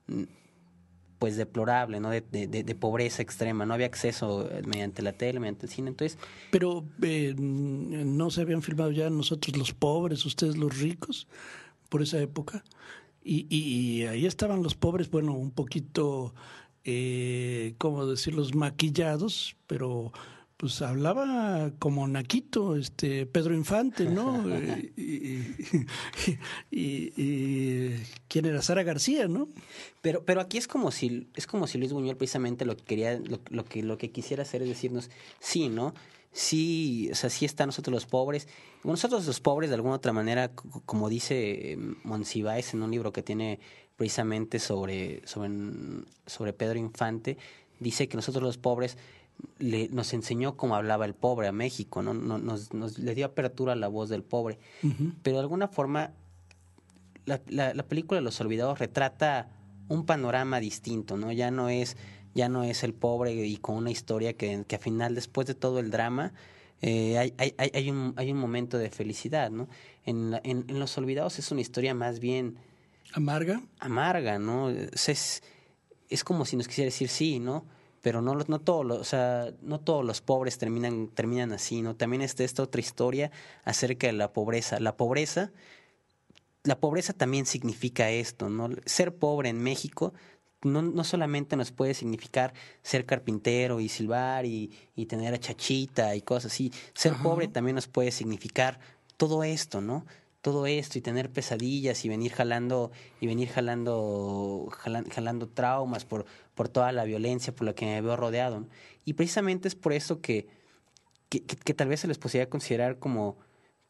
pues deplorable, ¿no? De, de, de pobreza extrema. No había acceso mediante la tele, mediante el cine. Entonces, pero eh, no se habían filmado ya nosotros los pobres, ustedes los ricos, por esa época, y, y, y ahí estaban los pobres, bueno, un poquito, eh, ¿cómo decirlos?, maquillados, pero pues hablaba como naquito, este Pedro Infante, ¿no? y, y, y, y quién era Sara García, ¿no? Pero, pero aquí es como si, es como si Luis Buñuel precisamente lo que quería, lo, lo que, lo que quisiera hacer es decirnos, sí, ¿no? Sí, o sea, sí están nosotros los pobres. Nosotros los pobres, de alguna otra manera, como dice Monsiváis en un libro que tiene precisamente sobre, sobre, sobre Pedro Infante, dice que nosotros los pobres Le, nos enseñó cómo hablaba el pobre a México, ¿no? Nos, nos, nos le dio apertura a la voz del pobre. Uh-huh. Pero de alguna forma la, la, la película Los Olvidados retrata un panorama distinto, ¿no? Ya no es, ya no es el pobre y con una historia que, que al final, después de todo el drama, eh, hay, hay, hay, un, hay un momento de felicidad, ¿no? En, la, en, en Los Olvidados es una historia más bien amarga, amarga, ¿no? Es, es, es como si nos quisiera decir sí, ¿no? Pero no, no todos los, o sea, no todos los pobres terminan, terminan así, ¿no? También está esta otra historia acerca de la pobreza. La pobreza, la pobreza también significa esto, ¿no? Ser pobre en México no, no solamente nos puede significar ser carpintero y silbar y, y tener a chachita y cosas así. Ser Ajá. pobre también nos puede significar todo esto, ¿no? Todo esto y tener pesadillas y venir jalando y venir jalando jalando, jalando traumas por por toda la violencia por la que me veo rodeado, ¿no? Y precisamente es por eso que que, que que tal vez se les podría considerar como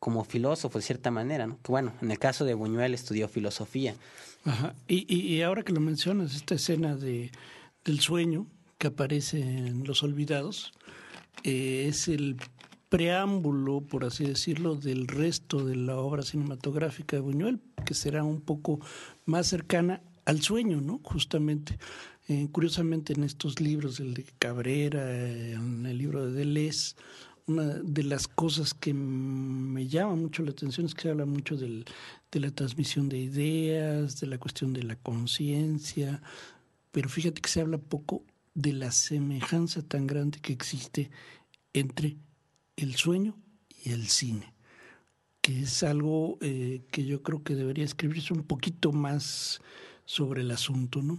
como filósofo, de cierta manera, ¿no? Que bueno, en el caso de Buñuel estudió filosofía. Ajá. Y, y, y ahora que lo mencionas, esta escena de, del sueño que aparece en Los Olvidados, eh, es el preámbulo, por así decirlo, del resto de la obra cinematográfica de Buñuel, que será un poco más cercana al sueño, ¿no? Justamente. Eh, curiosamente, en estos libros, el de Cabrera, en el libro de Deleuze, una de las cosas que me llama mucho la atención es que se habla mucho del, de la transmisión de ideas, de la cuestión de la conciencia, pero fíjate que se habla poco de la semejanza tan grande que existe entre el sueño y el cine, que es algo eh, que yo creo que debería escribirse un poquito más sobre el asunto, ¿no?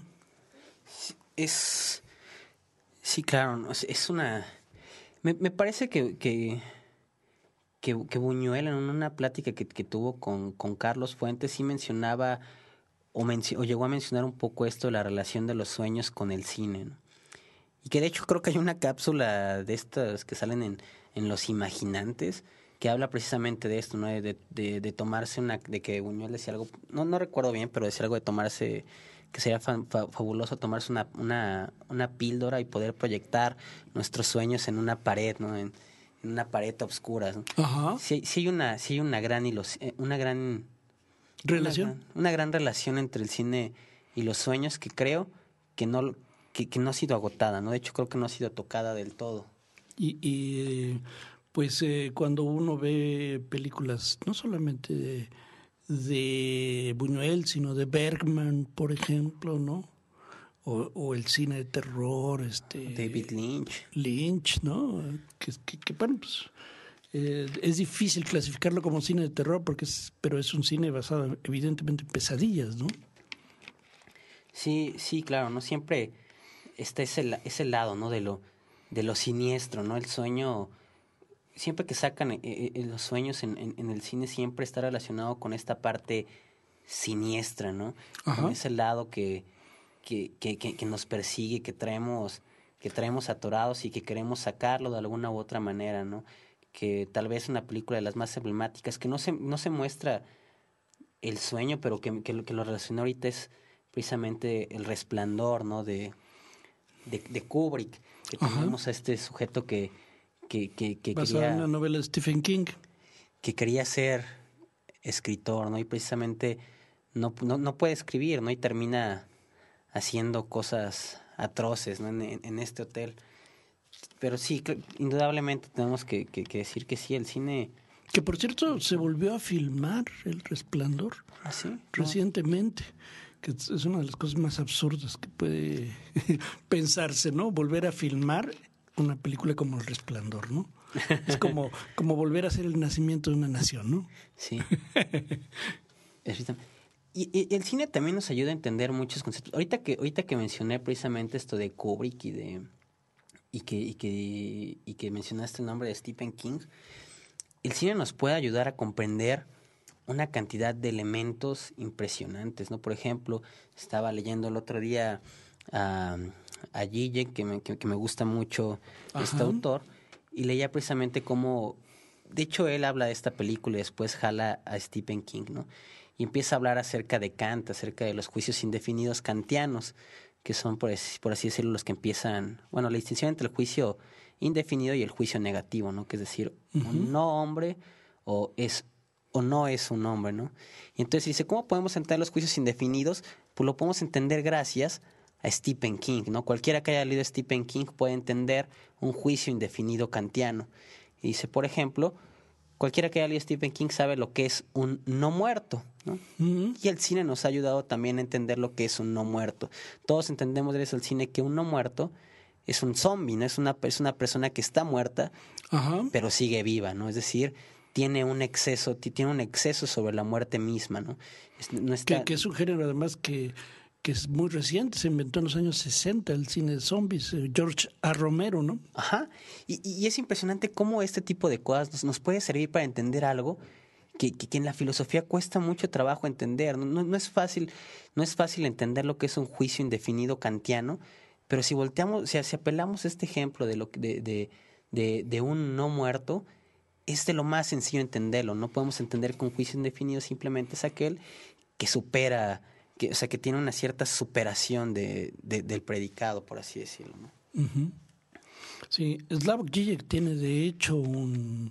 Es, sí, claro, ¿no? es, es una... Me, me parece que, que, que, que Buñuel en una plática que, que tuvo con, con Carlos Fuentes sí mencionaba o, menci- o llegó a mencionar un poco esto de la relación de los sueños con el cine, ¿no? Y que de hecho creo que hay una cápsula de estas que salen en, en Los Imaginantes que habla precisamente de esto, ¿no? De, de, de tomarse una... de que Buñuel decía algo, no, no recuerdo bien, pero decía algo de tomarse... que sería fa- fa- fabuloso tomarse una, una, una píldora y poder proyectar nuestros sueños en una pared, ¿no? En, en una pared a oscuras, ¿no? Ajá. Sí, sí hay una, sí hay una gran ilos- eh, una gran ¿Relación? una, gran- una gran relación entre el cine y los sueños que creo que no que, que no ha sido agotada, ¿no? De hecho creo que no ha sido tocada del todo. Y, y eh, pues eh, cuando uno ve películas, no solamente de, de Buñuel, sino de Bergman, por ejemplo, ¿no? O, o el cine de terror, este David Lynch. Lynch, ¿no? Que, que, que, bueno, pues eh, es difícil clasificarlo como cine de terror, porque es, pero es un cine basado evidentemente en pesadillas, ¿no? Sí, sí, claro, no siempre está ese la- ese lado, ¿no? De lo de lo siniestro, ¿no? El sueño siempre que sacan eh, eh, los sueños en, en, en el cine siempre está relacionado con esta parte siniestra, ¿no? Ajá. Con ese lado que, que, que, que, que nos persigue, que traemos, que traemos atorados y que queremos sacarlo de alguna u otra manera, ¿no? Que tal vez una película de las más emblemáticas, que no se, no se muestra el sueño, pero que, que, lo- que lo relaciona ahorita es precisamente El Resplandor, ¿no? De, de, de Kubrick, que Ajá. tenemos a este sujeto que, que, que, que Basado en la quería... novela de Stephen King. que quería ser escritor, ¿no? Y precisamente no, no, no puede escribir, ¿no? Y termina haciendo cosas atroces, ¿no? En, en, en este hotel. Pero sí, cl- indudablemente tenemos que, que, que decir que sí, el cine... Que por cierto se volvió a filmar El Resplandor ¿Ah, sí? No. recientemente, que es es una de las cosas más absurdas que puede pensarse, ¿no? Volver a filmar una película como El Resplandor, ¿no? Es como, como volver a hacer el nacimiento de una nación, ¿no? Sí. Es verdad. Y, y el cine también nos ayuda a entender muchos conceptos. Ahorita que, ahorita que mencioné precisamente esto de Kubrick y de y que, y que, y que mencionaste el nombre de Stephen King, el cine nos puede ayudar a comprender una cantidad de elementos impresionantes, ¿no? Por ejemplo, estaba leyendo el otro día a, a Zizek, que me, que, que me gusta mucho este Ajá. autor, y leía precisamente cómo, de hecho él habla de esta película y después jala a Stephen King, ¿no? Y empieza a hablar acerca de Kant, acerca de los juicios indefinidos kantianos, que son, por así, por así decirlo, los que empiezan, bueno, la distinción entre el juicio indefinido y el juicio negativo, ¿no? Que es decir, Ujú. un no hombre o es o no es un hombre, ¿no? Y entonces dice, ¿cómo podemos entender los juicios indefinidos? Pues lo podemos entender gracias a Stephen King, ¿no? Cualquiera que haya leído Stephen King puede entender un juicio indefinido kantiano. Y dice, por ejemplo, cualquiera que haya leído Stephen King sabe lo que es un no muerto, ¿no? Ujú. Y el cine nos ha ayudado también a entender lo que es un no muerto. Todos entendemos gracias al cine que un no muerto es un zombie, ¿no? Es una, es una persona que está muerta, Ajá. pero sigue viva, ¿no? Es decir, tiene un exceso, ti- tiene un exceso sobre la muerte misma, ¿no? Es- no está... Que, que es un género además que, que es muy reciente, se inventó en los años sesenta el cine de zombies, eh, George A. Romero, ¿no? Ajá. Y, y es impresionante cómo este tipo de cosas nos, nos puede servir para entender algo que, que, que en la filosofía cuesta mucho trabajo entender. No, no, no es fácil, no es fácil entender lo que es un juicio indefinido kantiano, pero si volteamos, si, si apelamos a este ejemplo de lo que- de, de, de, de un no muerto, es de lo más sencillo entenderlo. No podemos entender que un juicio indefinido simplemente es aquel que supera, que, o sea, que tiene una cierta superación de, de, del predicado, por así decirlo, ¿no? Uh-huh. Sí, Slavoj Žižek tiene de hecho un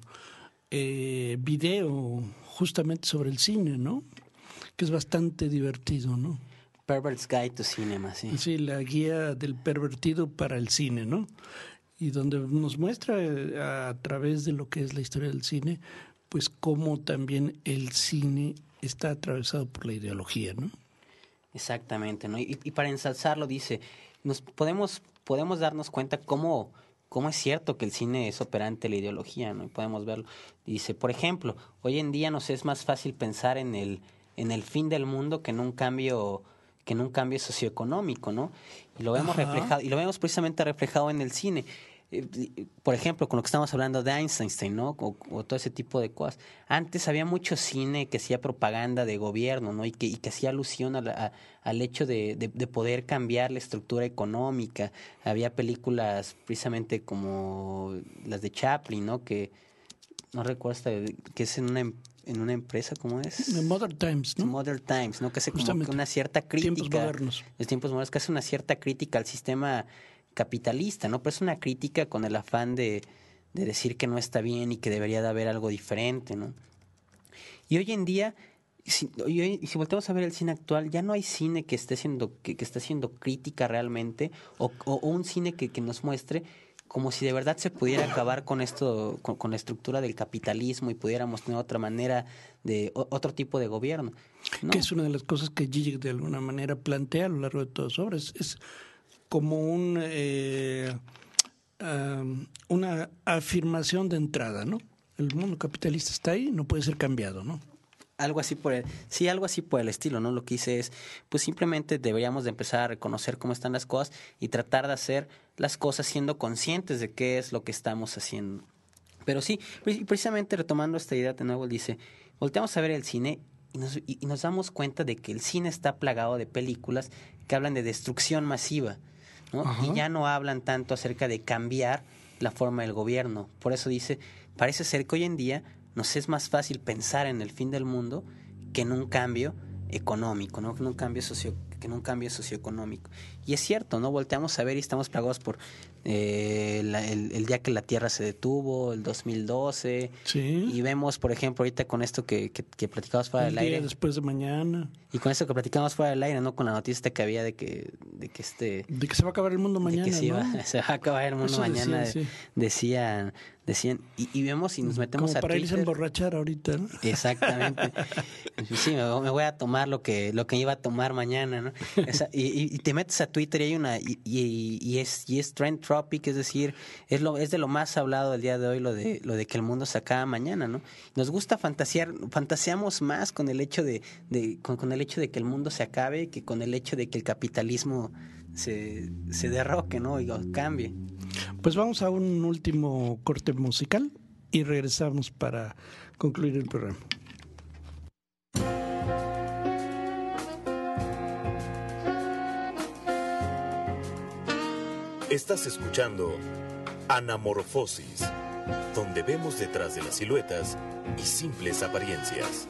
eh, video justamente sobre el cine, ¿no? Que es bastante divertido, ¿no? Pervert's Guide to Cinema, sí. Sí, la guía del pervertido para el cine, ¿no? Y donde nos muestra a través de lo que es la historia del cine, pues cómo también el cine está atravesado por la ideología, ¿no? Exactamente, ¿no? Y, y para ensalzarlo dice, nos podemos podemos darnos cuenta cómo cómo es cierto que el cine es operante la ideología, ¿no? Y podemos verlo. Dice, por ejemplo, hoy en día nos es más fácil pensar en el en el fin del mundo que en un cambio que en un cambio socioeconómico, ¿no? Y lo vemos Ajá. reflejado, y lo vemos precisamente reflejado en el cine. Eh, por ejemplo, con lo que estamos hablando de Einstein, ¿no? O, o todo ese tipo de cosas. Antes había mucho cine que hacía propaganda de gobierno, ¿no? Y que, y que hacía alusión a la, a, al hecho de, de, de poder cambiar la estructura económica. Había películas precisamente como las de Chaplin, ¿no? Que no recuerdo hasta que es en una en una empresa, ¿cómo es? The Modern Times, ¿no? Modern Times, ¿no? Que hace como Justamente. que una cierta crítica. Tiempos modernos. Los tiempos modernos, que hace una cierta crítica al sistema capitalista, ¿no? Pero es una crítica con el afán de, de decir que no está bien y que debería de haber algo diferente, ¿no? Y hoy en día, si, y hoy, y si volteamos a ver el cine actual, ya no hay cine que esté haciendo, que, que esté haciendo crítica realmente, o, o, o un cine que, que nos muestre como si de verdad se pudiera acabar con esto, con, con la estructura del capitalismo y pudiéramos tener otra manera de, o, otro tipo de gobierno, ¿no? Que es una de las cosas que Žižek de alguna manera plantea a lo largo de toda su obra. Es, es como un, eh, um, una afirmación de entrada, ¿no? El mundo capitalista está ahí, no puede ser cambiado, ¿no? Algo así por el, sí, algo así por el estilo, ¿no? Lo que hice es, pues simplemente deberíamos de empezar a reconocer cómo están las cosas y tratar de hacer las cosas siendo conscientes de qué es lo que estamos haciendo. Pero sí, precisamente retomando esta idea de nuevo, él dice, volteamos a ver el cine y nos, y, y nos damos cuenta de que el cine está plagado de películas que hablan de destrucción masiva, ¿no? Y ya no hablan tanto acerca de cambiar la forma del gobierno. Por eso dice, parece ser que hoy en día nos es más fácil pensar en el fin del mundo que en un cambio económico, ¿no? Que en un cambio socio, que en un cambio socioeconómico. Y es cierto, ¿no? Volteamos a ver y estamos plagados por eh, la, el, el día que la Tierra se detuvo, el dos mil doce. Sí. Y vemos, por ejemplo, ahorita con esto que, que, que platicamos fuera El del día aire. después de mañana. Y con esto que platicamos fuera del aire, ¿no? Con la noticia que había de que, de que este... De que se va a acabar el mundo mañana, de que se, ¿no? iba, se va a acabar el mundo Eso mañana. decían, sí. Decían, decían y, y vemos y nos metemos Como a para Twitter. irse a emborrachar ahorita, ¿no? Exactamente. Sí, me, me voy a tomar lo que lo que iba a tomar mañana, ¿no? Esa, y, y te metes a Twitter y hay una y, y, y es y es trend topic, es decir, es lo es de lo más hablado el día de hoy lo de lo de que el mundo se acaba mañana, ¿no? Nos gusta fantasear, fantaseamos más con el hecho de, de con, con el hecho de que el mundo se acabe que con el hecho de que el capitalismo se se derroque, ¿no? Y cambie. Pues vamos a un último corte musical y regresamos para concluir el programa. Estás escuchando Anamorfosis, donde vemos detrás de las siluetas y simples apariencias.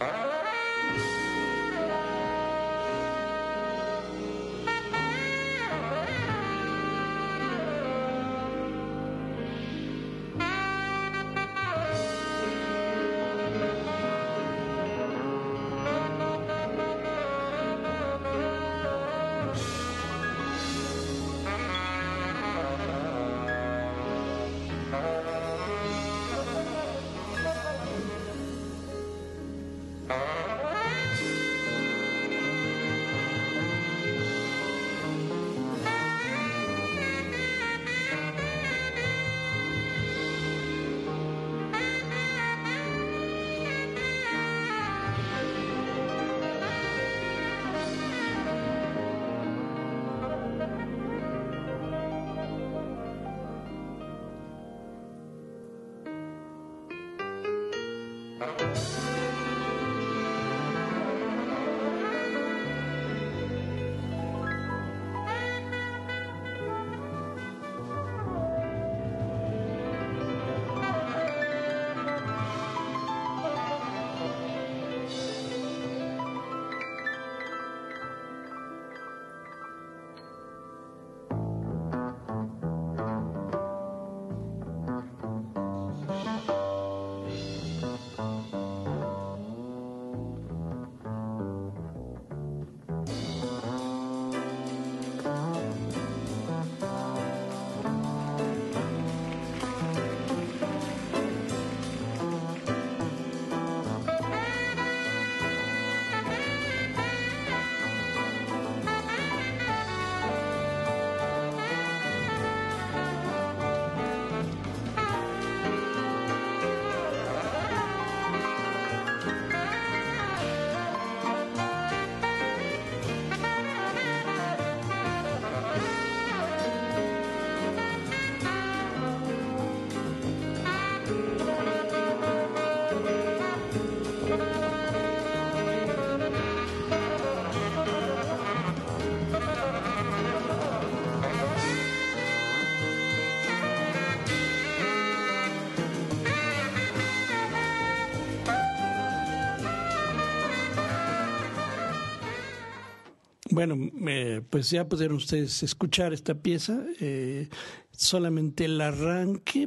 Bueno, eh, pues ya pudieron ustedes escuchar esta pieza, eh, solamente el arranque,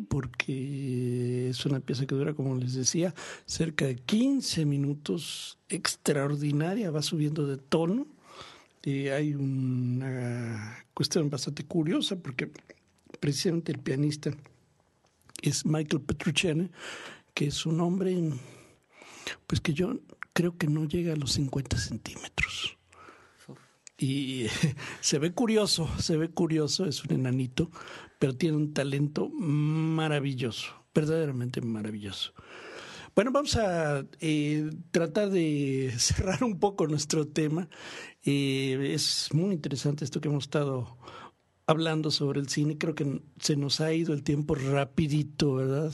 porque es una pieza que dura, como les decía, cerca de quince minutos, extraordinaria, va subiendo de tono. Eh, hay una cuestión bastante curiosa, porque precisamente el pianista es Michael Petrucciani, que es un hombre, pues que yo creo que no llega a los cincuenta centímetros. Y se ve curioso, se ve curioso, es un enanito, pero tiene un talento maravilloso, verdaderamente maravilloso. Bueno, vamos a eh, tratar de cerrar un poco nuestro tema. Eh, es muy interesante esto que hemos estado hablando sobre el cine. Creo que se nos ha ido el tiempo rapidito, ¿verdad?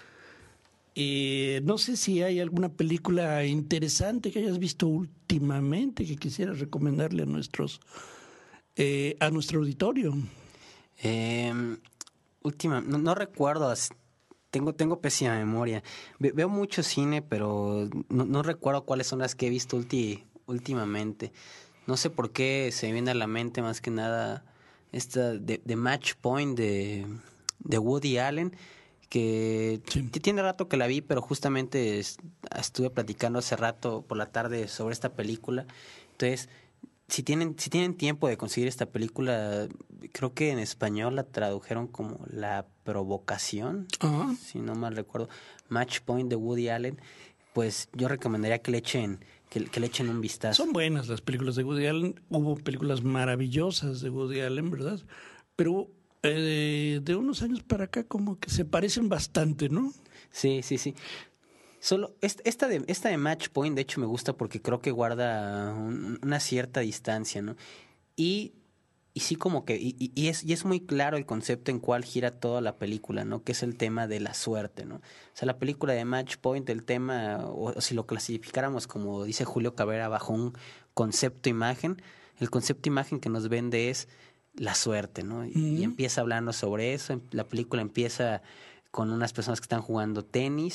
Eh, no sé si hay alguna película interesante que hayas visto últimamente que quisieras recomendarle a nuestros eh, a nuestro auditorio. Eh, última, no, no recuerdo, tengo tengo pésima memoria. Ve, veo mucho cine, pero no, no recuerdo cuáles son las que he visto ulti, últimamente. No sé por qué se me viene a la mente más que nada esta de, de Match Point de, de Woody Allen, que sí. Tiene rato que la vi, pero justamente estuve platicando hace rato por la tarde sobre esta película. Entonces, si tienen si tienen tiempo de conseguir esta película, creo que en español la tradujeron como La Provocación, uh-huh. si no mal recuerdo, Match Point de Woody Allen, pues yo recomendaría que le echen que, que le echen un vistazo. Son buenas las películas de Woody Allen, hubo películas maravillosas de Woody Allen, ¿verdad? Pero Eh, de unos años para acá como que se parecen bastante, ¿no? Sí, sí, sí. Solo esta de esta de Match Point, de hecho, me gusta porque creo que guarda un, una cierta distancia, ¿no? Y, y sí como que y, y es y es muy claro el concepto en cual gira toda la película, ¿no? Que es el tema de la suerte, ¿no? O sea, la película de Match Point, el tema, o, o si lo clasificáramos como dice Julio Cabrera bajo un concepto imagen, el concepto imagen que nos vende es la suerte, ¿no? Y, uh-huh. y empieza hablando sobre eso. La película empieza con unas personas que están jugando tenis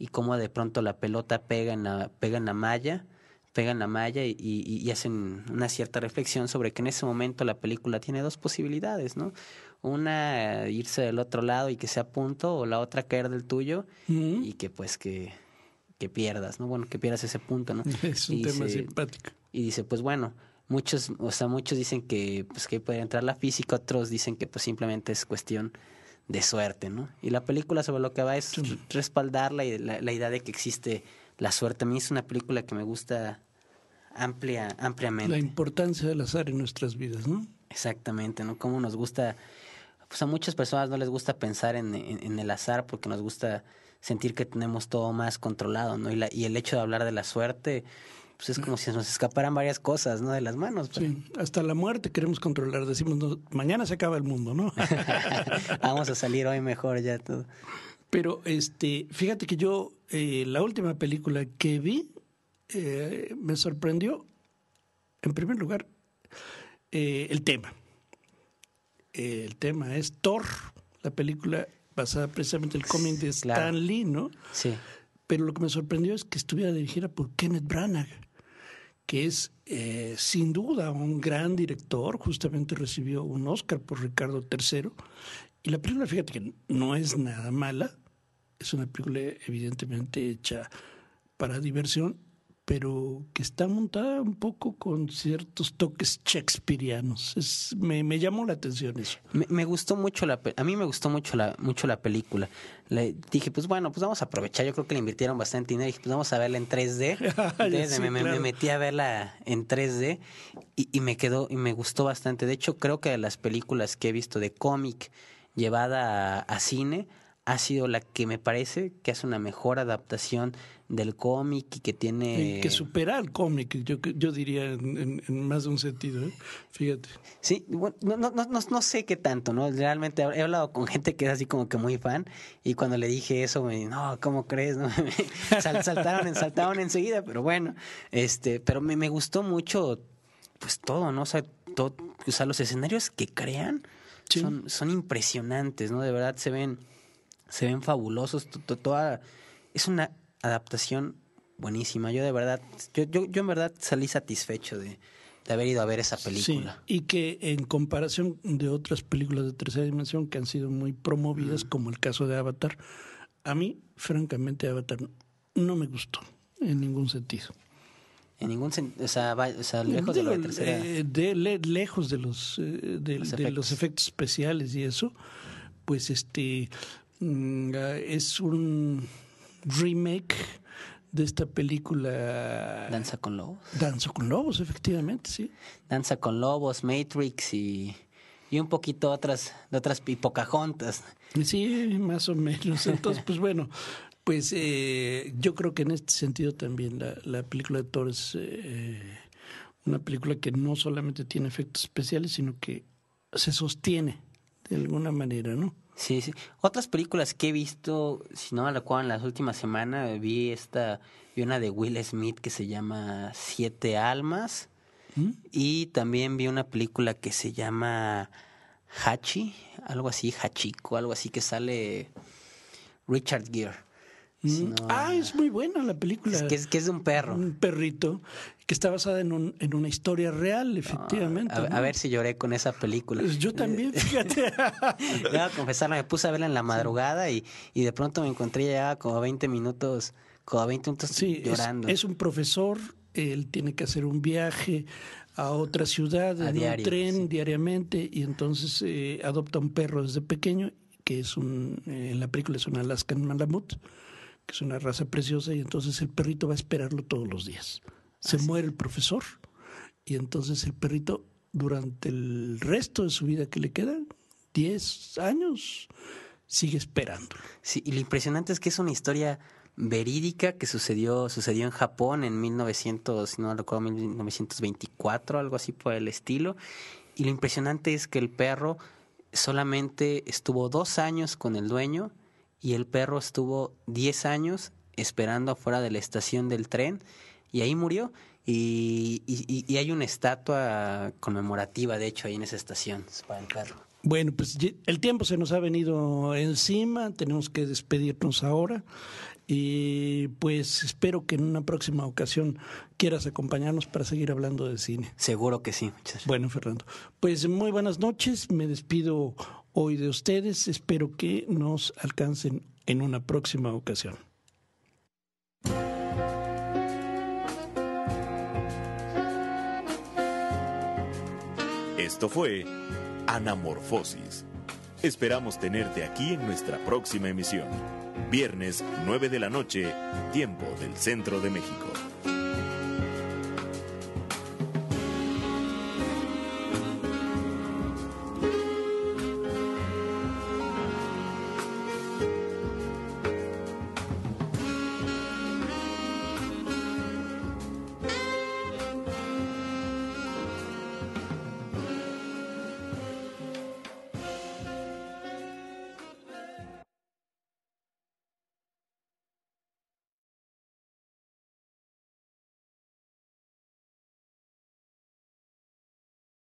y cómo de pronto la pelota pega en la, pega en la malla, pega en la malla y, y, y hacen una cierta reflexión sobre que en ese momento la película tiene dos posibilidades, ¿no? Una, irse del otro lado y que sea punto, o la otra, caer del tuyo uh-huh. y que pues que, que pierdas, ¿no? Bueno, que pierdas ese punto, ¿no? Es un y tema dice, simpático. Y dice, pues bueno, muchos, o sea, muchos dicen que pues que puede entrar la física, otros dicen que pues simplemente es cuestión de suerte, ¿no? Y la película sobre lo que va es sí. respaldar la, la, la idea de que existe la suerte. A mí es una película que me gusta amplia, ampliamente. La importancia del azar en nuestras vidas, ¿no? Exactamente, ¿no? Cómo nos gusta, pues a muchas personas no les gusta pensar en, en, en el azar porque nos gusta sentir que tenemos todo más controlado, ¿no? Y, la, y el hecho de hablar de la suerte, pues es como si nos escaparan varias cosas, ¿no? De las manos. Pero... Sí, hasta la muerte queremos controlar. Decimos, no, mañana se acaba el mundo, ¿no? Vamos a salir hoy mejor ya todo. Pero este, fíjate que yo, eh, la última película que vi, eh, me sorprendió, en primer lugar, eh, el tema. Eh, el tema es Thor, la película basada precisamente en el cómic de Stan claro. Lee, ¿no? Sí. Pero lo que me sorprendió es que estuviera dirigida por Kenneth Branagh, que es eh, sin duda un gran director, justamente recibió un Oscar por Ricardo tercero. Y la película, fíjate que no es nada mala, es una película evidentemente hecha para diversión, pero que está montada un poco con ciertos toques shakespearianos. Es, me, me llamó la atención eso. Me, me gustó mucho la, a mí me gustó mucho la, mucho la película. Le dije, pues bueno, pues vamos a aprovechar. Yo creo que le invirtieron bastante dinero. Dije, pues vamos a verla en tres D. Entonces sí, me, claro. me metí a verla en tres D y, y me quedó y me gustó bastante. De hecho, creo que de las películas que he visto de cómic llevada a, a cine ha sido la que me parece que hace una mejor adaptación del cómic y que tiene... Y que supera al cómic, yo, yo diría en, en, en más de un sentido, ¿eh? Fíjate. Sí, bueno, no, no, no, no sé qué tanto, ¿no? Realmente he hablado con gente que es así como que muy fan y cuando le dije eso me no, ¿cómo crees? ¿No? Sal, saltaron, saltaron enseguida, pero bueno, este, pero me, me gustó mucho pues todo, ¿no? O sea, todo, o sea, los escenarios que crean sí. son, son impresionantes, ¿no? De verdad se ven... Se ven fabulosos, toda es una adaptación buenísima. Yo de verdad, yo, yo, yo en verdad salí satisfecho de, de haber ido a ver esa película. Sí, y que en comparación de otras películas de tercera dimensión que han sido muy promovidas, mm. como el caso de Avatar, a mí, francamente, Avatar no me gustó en ningún sentido. En ningún sentido, o sea, va, o sea lejos de, de la tercera. Eh, de, le, lejos de los, eh, de, los de los efectos especiales y eso, pues este... es un remake de esta película Danza con Lobos. Danza con Lobos, efectivamente, sí. Danza con Lobos, Matrix y, y un poquito otras de otras y Pocahontas. Sí, más o menos. Entonces, pues bueno, pues eh, yo creo que en este sentido también la, la película de Thor es eh, una película que no solamente tiene efectos especiales, sino que se sostiene de alguna manera, ¿no? Sí, sí. Otras películas que he visto, si no me recuerdo, en las últimas semanas vi esta, vi una de Will Smith que se llama Siete Almas ¿Mm? Y también vi una película que se llama Hachi, algo así, Hachiko, algo así, que sale Richard Gere. Si no, ah, es muy buena la película. Es que, es que es de un perro. Un perrito que está basada en, un, en una historia real, efectivamente. No, a, ¿no? a ver si lloré con esa película. Pues yo también, fíjate. Voy a confesarlo, me puse a verla en la madrugada y, y de pronto me encontré ya como veinte minutos, como veinte minutos sí, llorando. Es, es un profesor, él tiene que hacer un viaje a otra ciudad a en diario, un tren sí. diariamente y entonces eh, adopta un perro desde pequeño, que es un, eh, en la película es un Alaskan Malamute, que es una raza preciosa, y entonces el perrito va a esperarlo todos los días. Se Así. muere el profesor y entonces el perrito durante el resto de su vida que le quedan, diez años, sigue esperándolo. Sí, y lo impresionante es que es una historia verídica que sucedió sucedió en Japón en mil novecientos, si no me recuerdo, mil novecientos veinticuatro, algo así por el estilo. Y lo impresionante es que el perro solamente estuvo dos años con el dueño y el perro estuvo diez años esperando afuera de la estación del tren y ahí murió. Y, y, y hay una estatua conmemorativa, de hecho, ahí en esa estación para el perro. Bueno, pues el tiempo se nos ha venido encima, tenemos que despedirnos ahora. Y pues espero que en una próxima ocasión quieras acompañarnos para seguir hablando de cine. Seguro que sí. Muchas... Bueno, Fernando, pues muy buenas noches. Me despido hoy de ustedes. Espero que nos alcancen en una próxima ocasión. Esto fue Anamorfosis. Esperamos tenerte aquí en nuestra próxima emisión. Viernes, nueve de la noche, tiempo del Centro de México.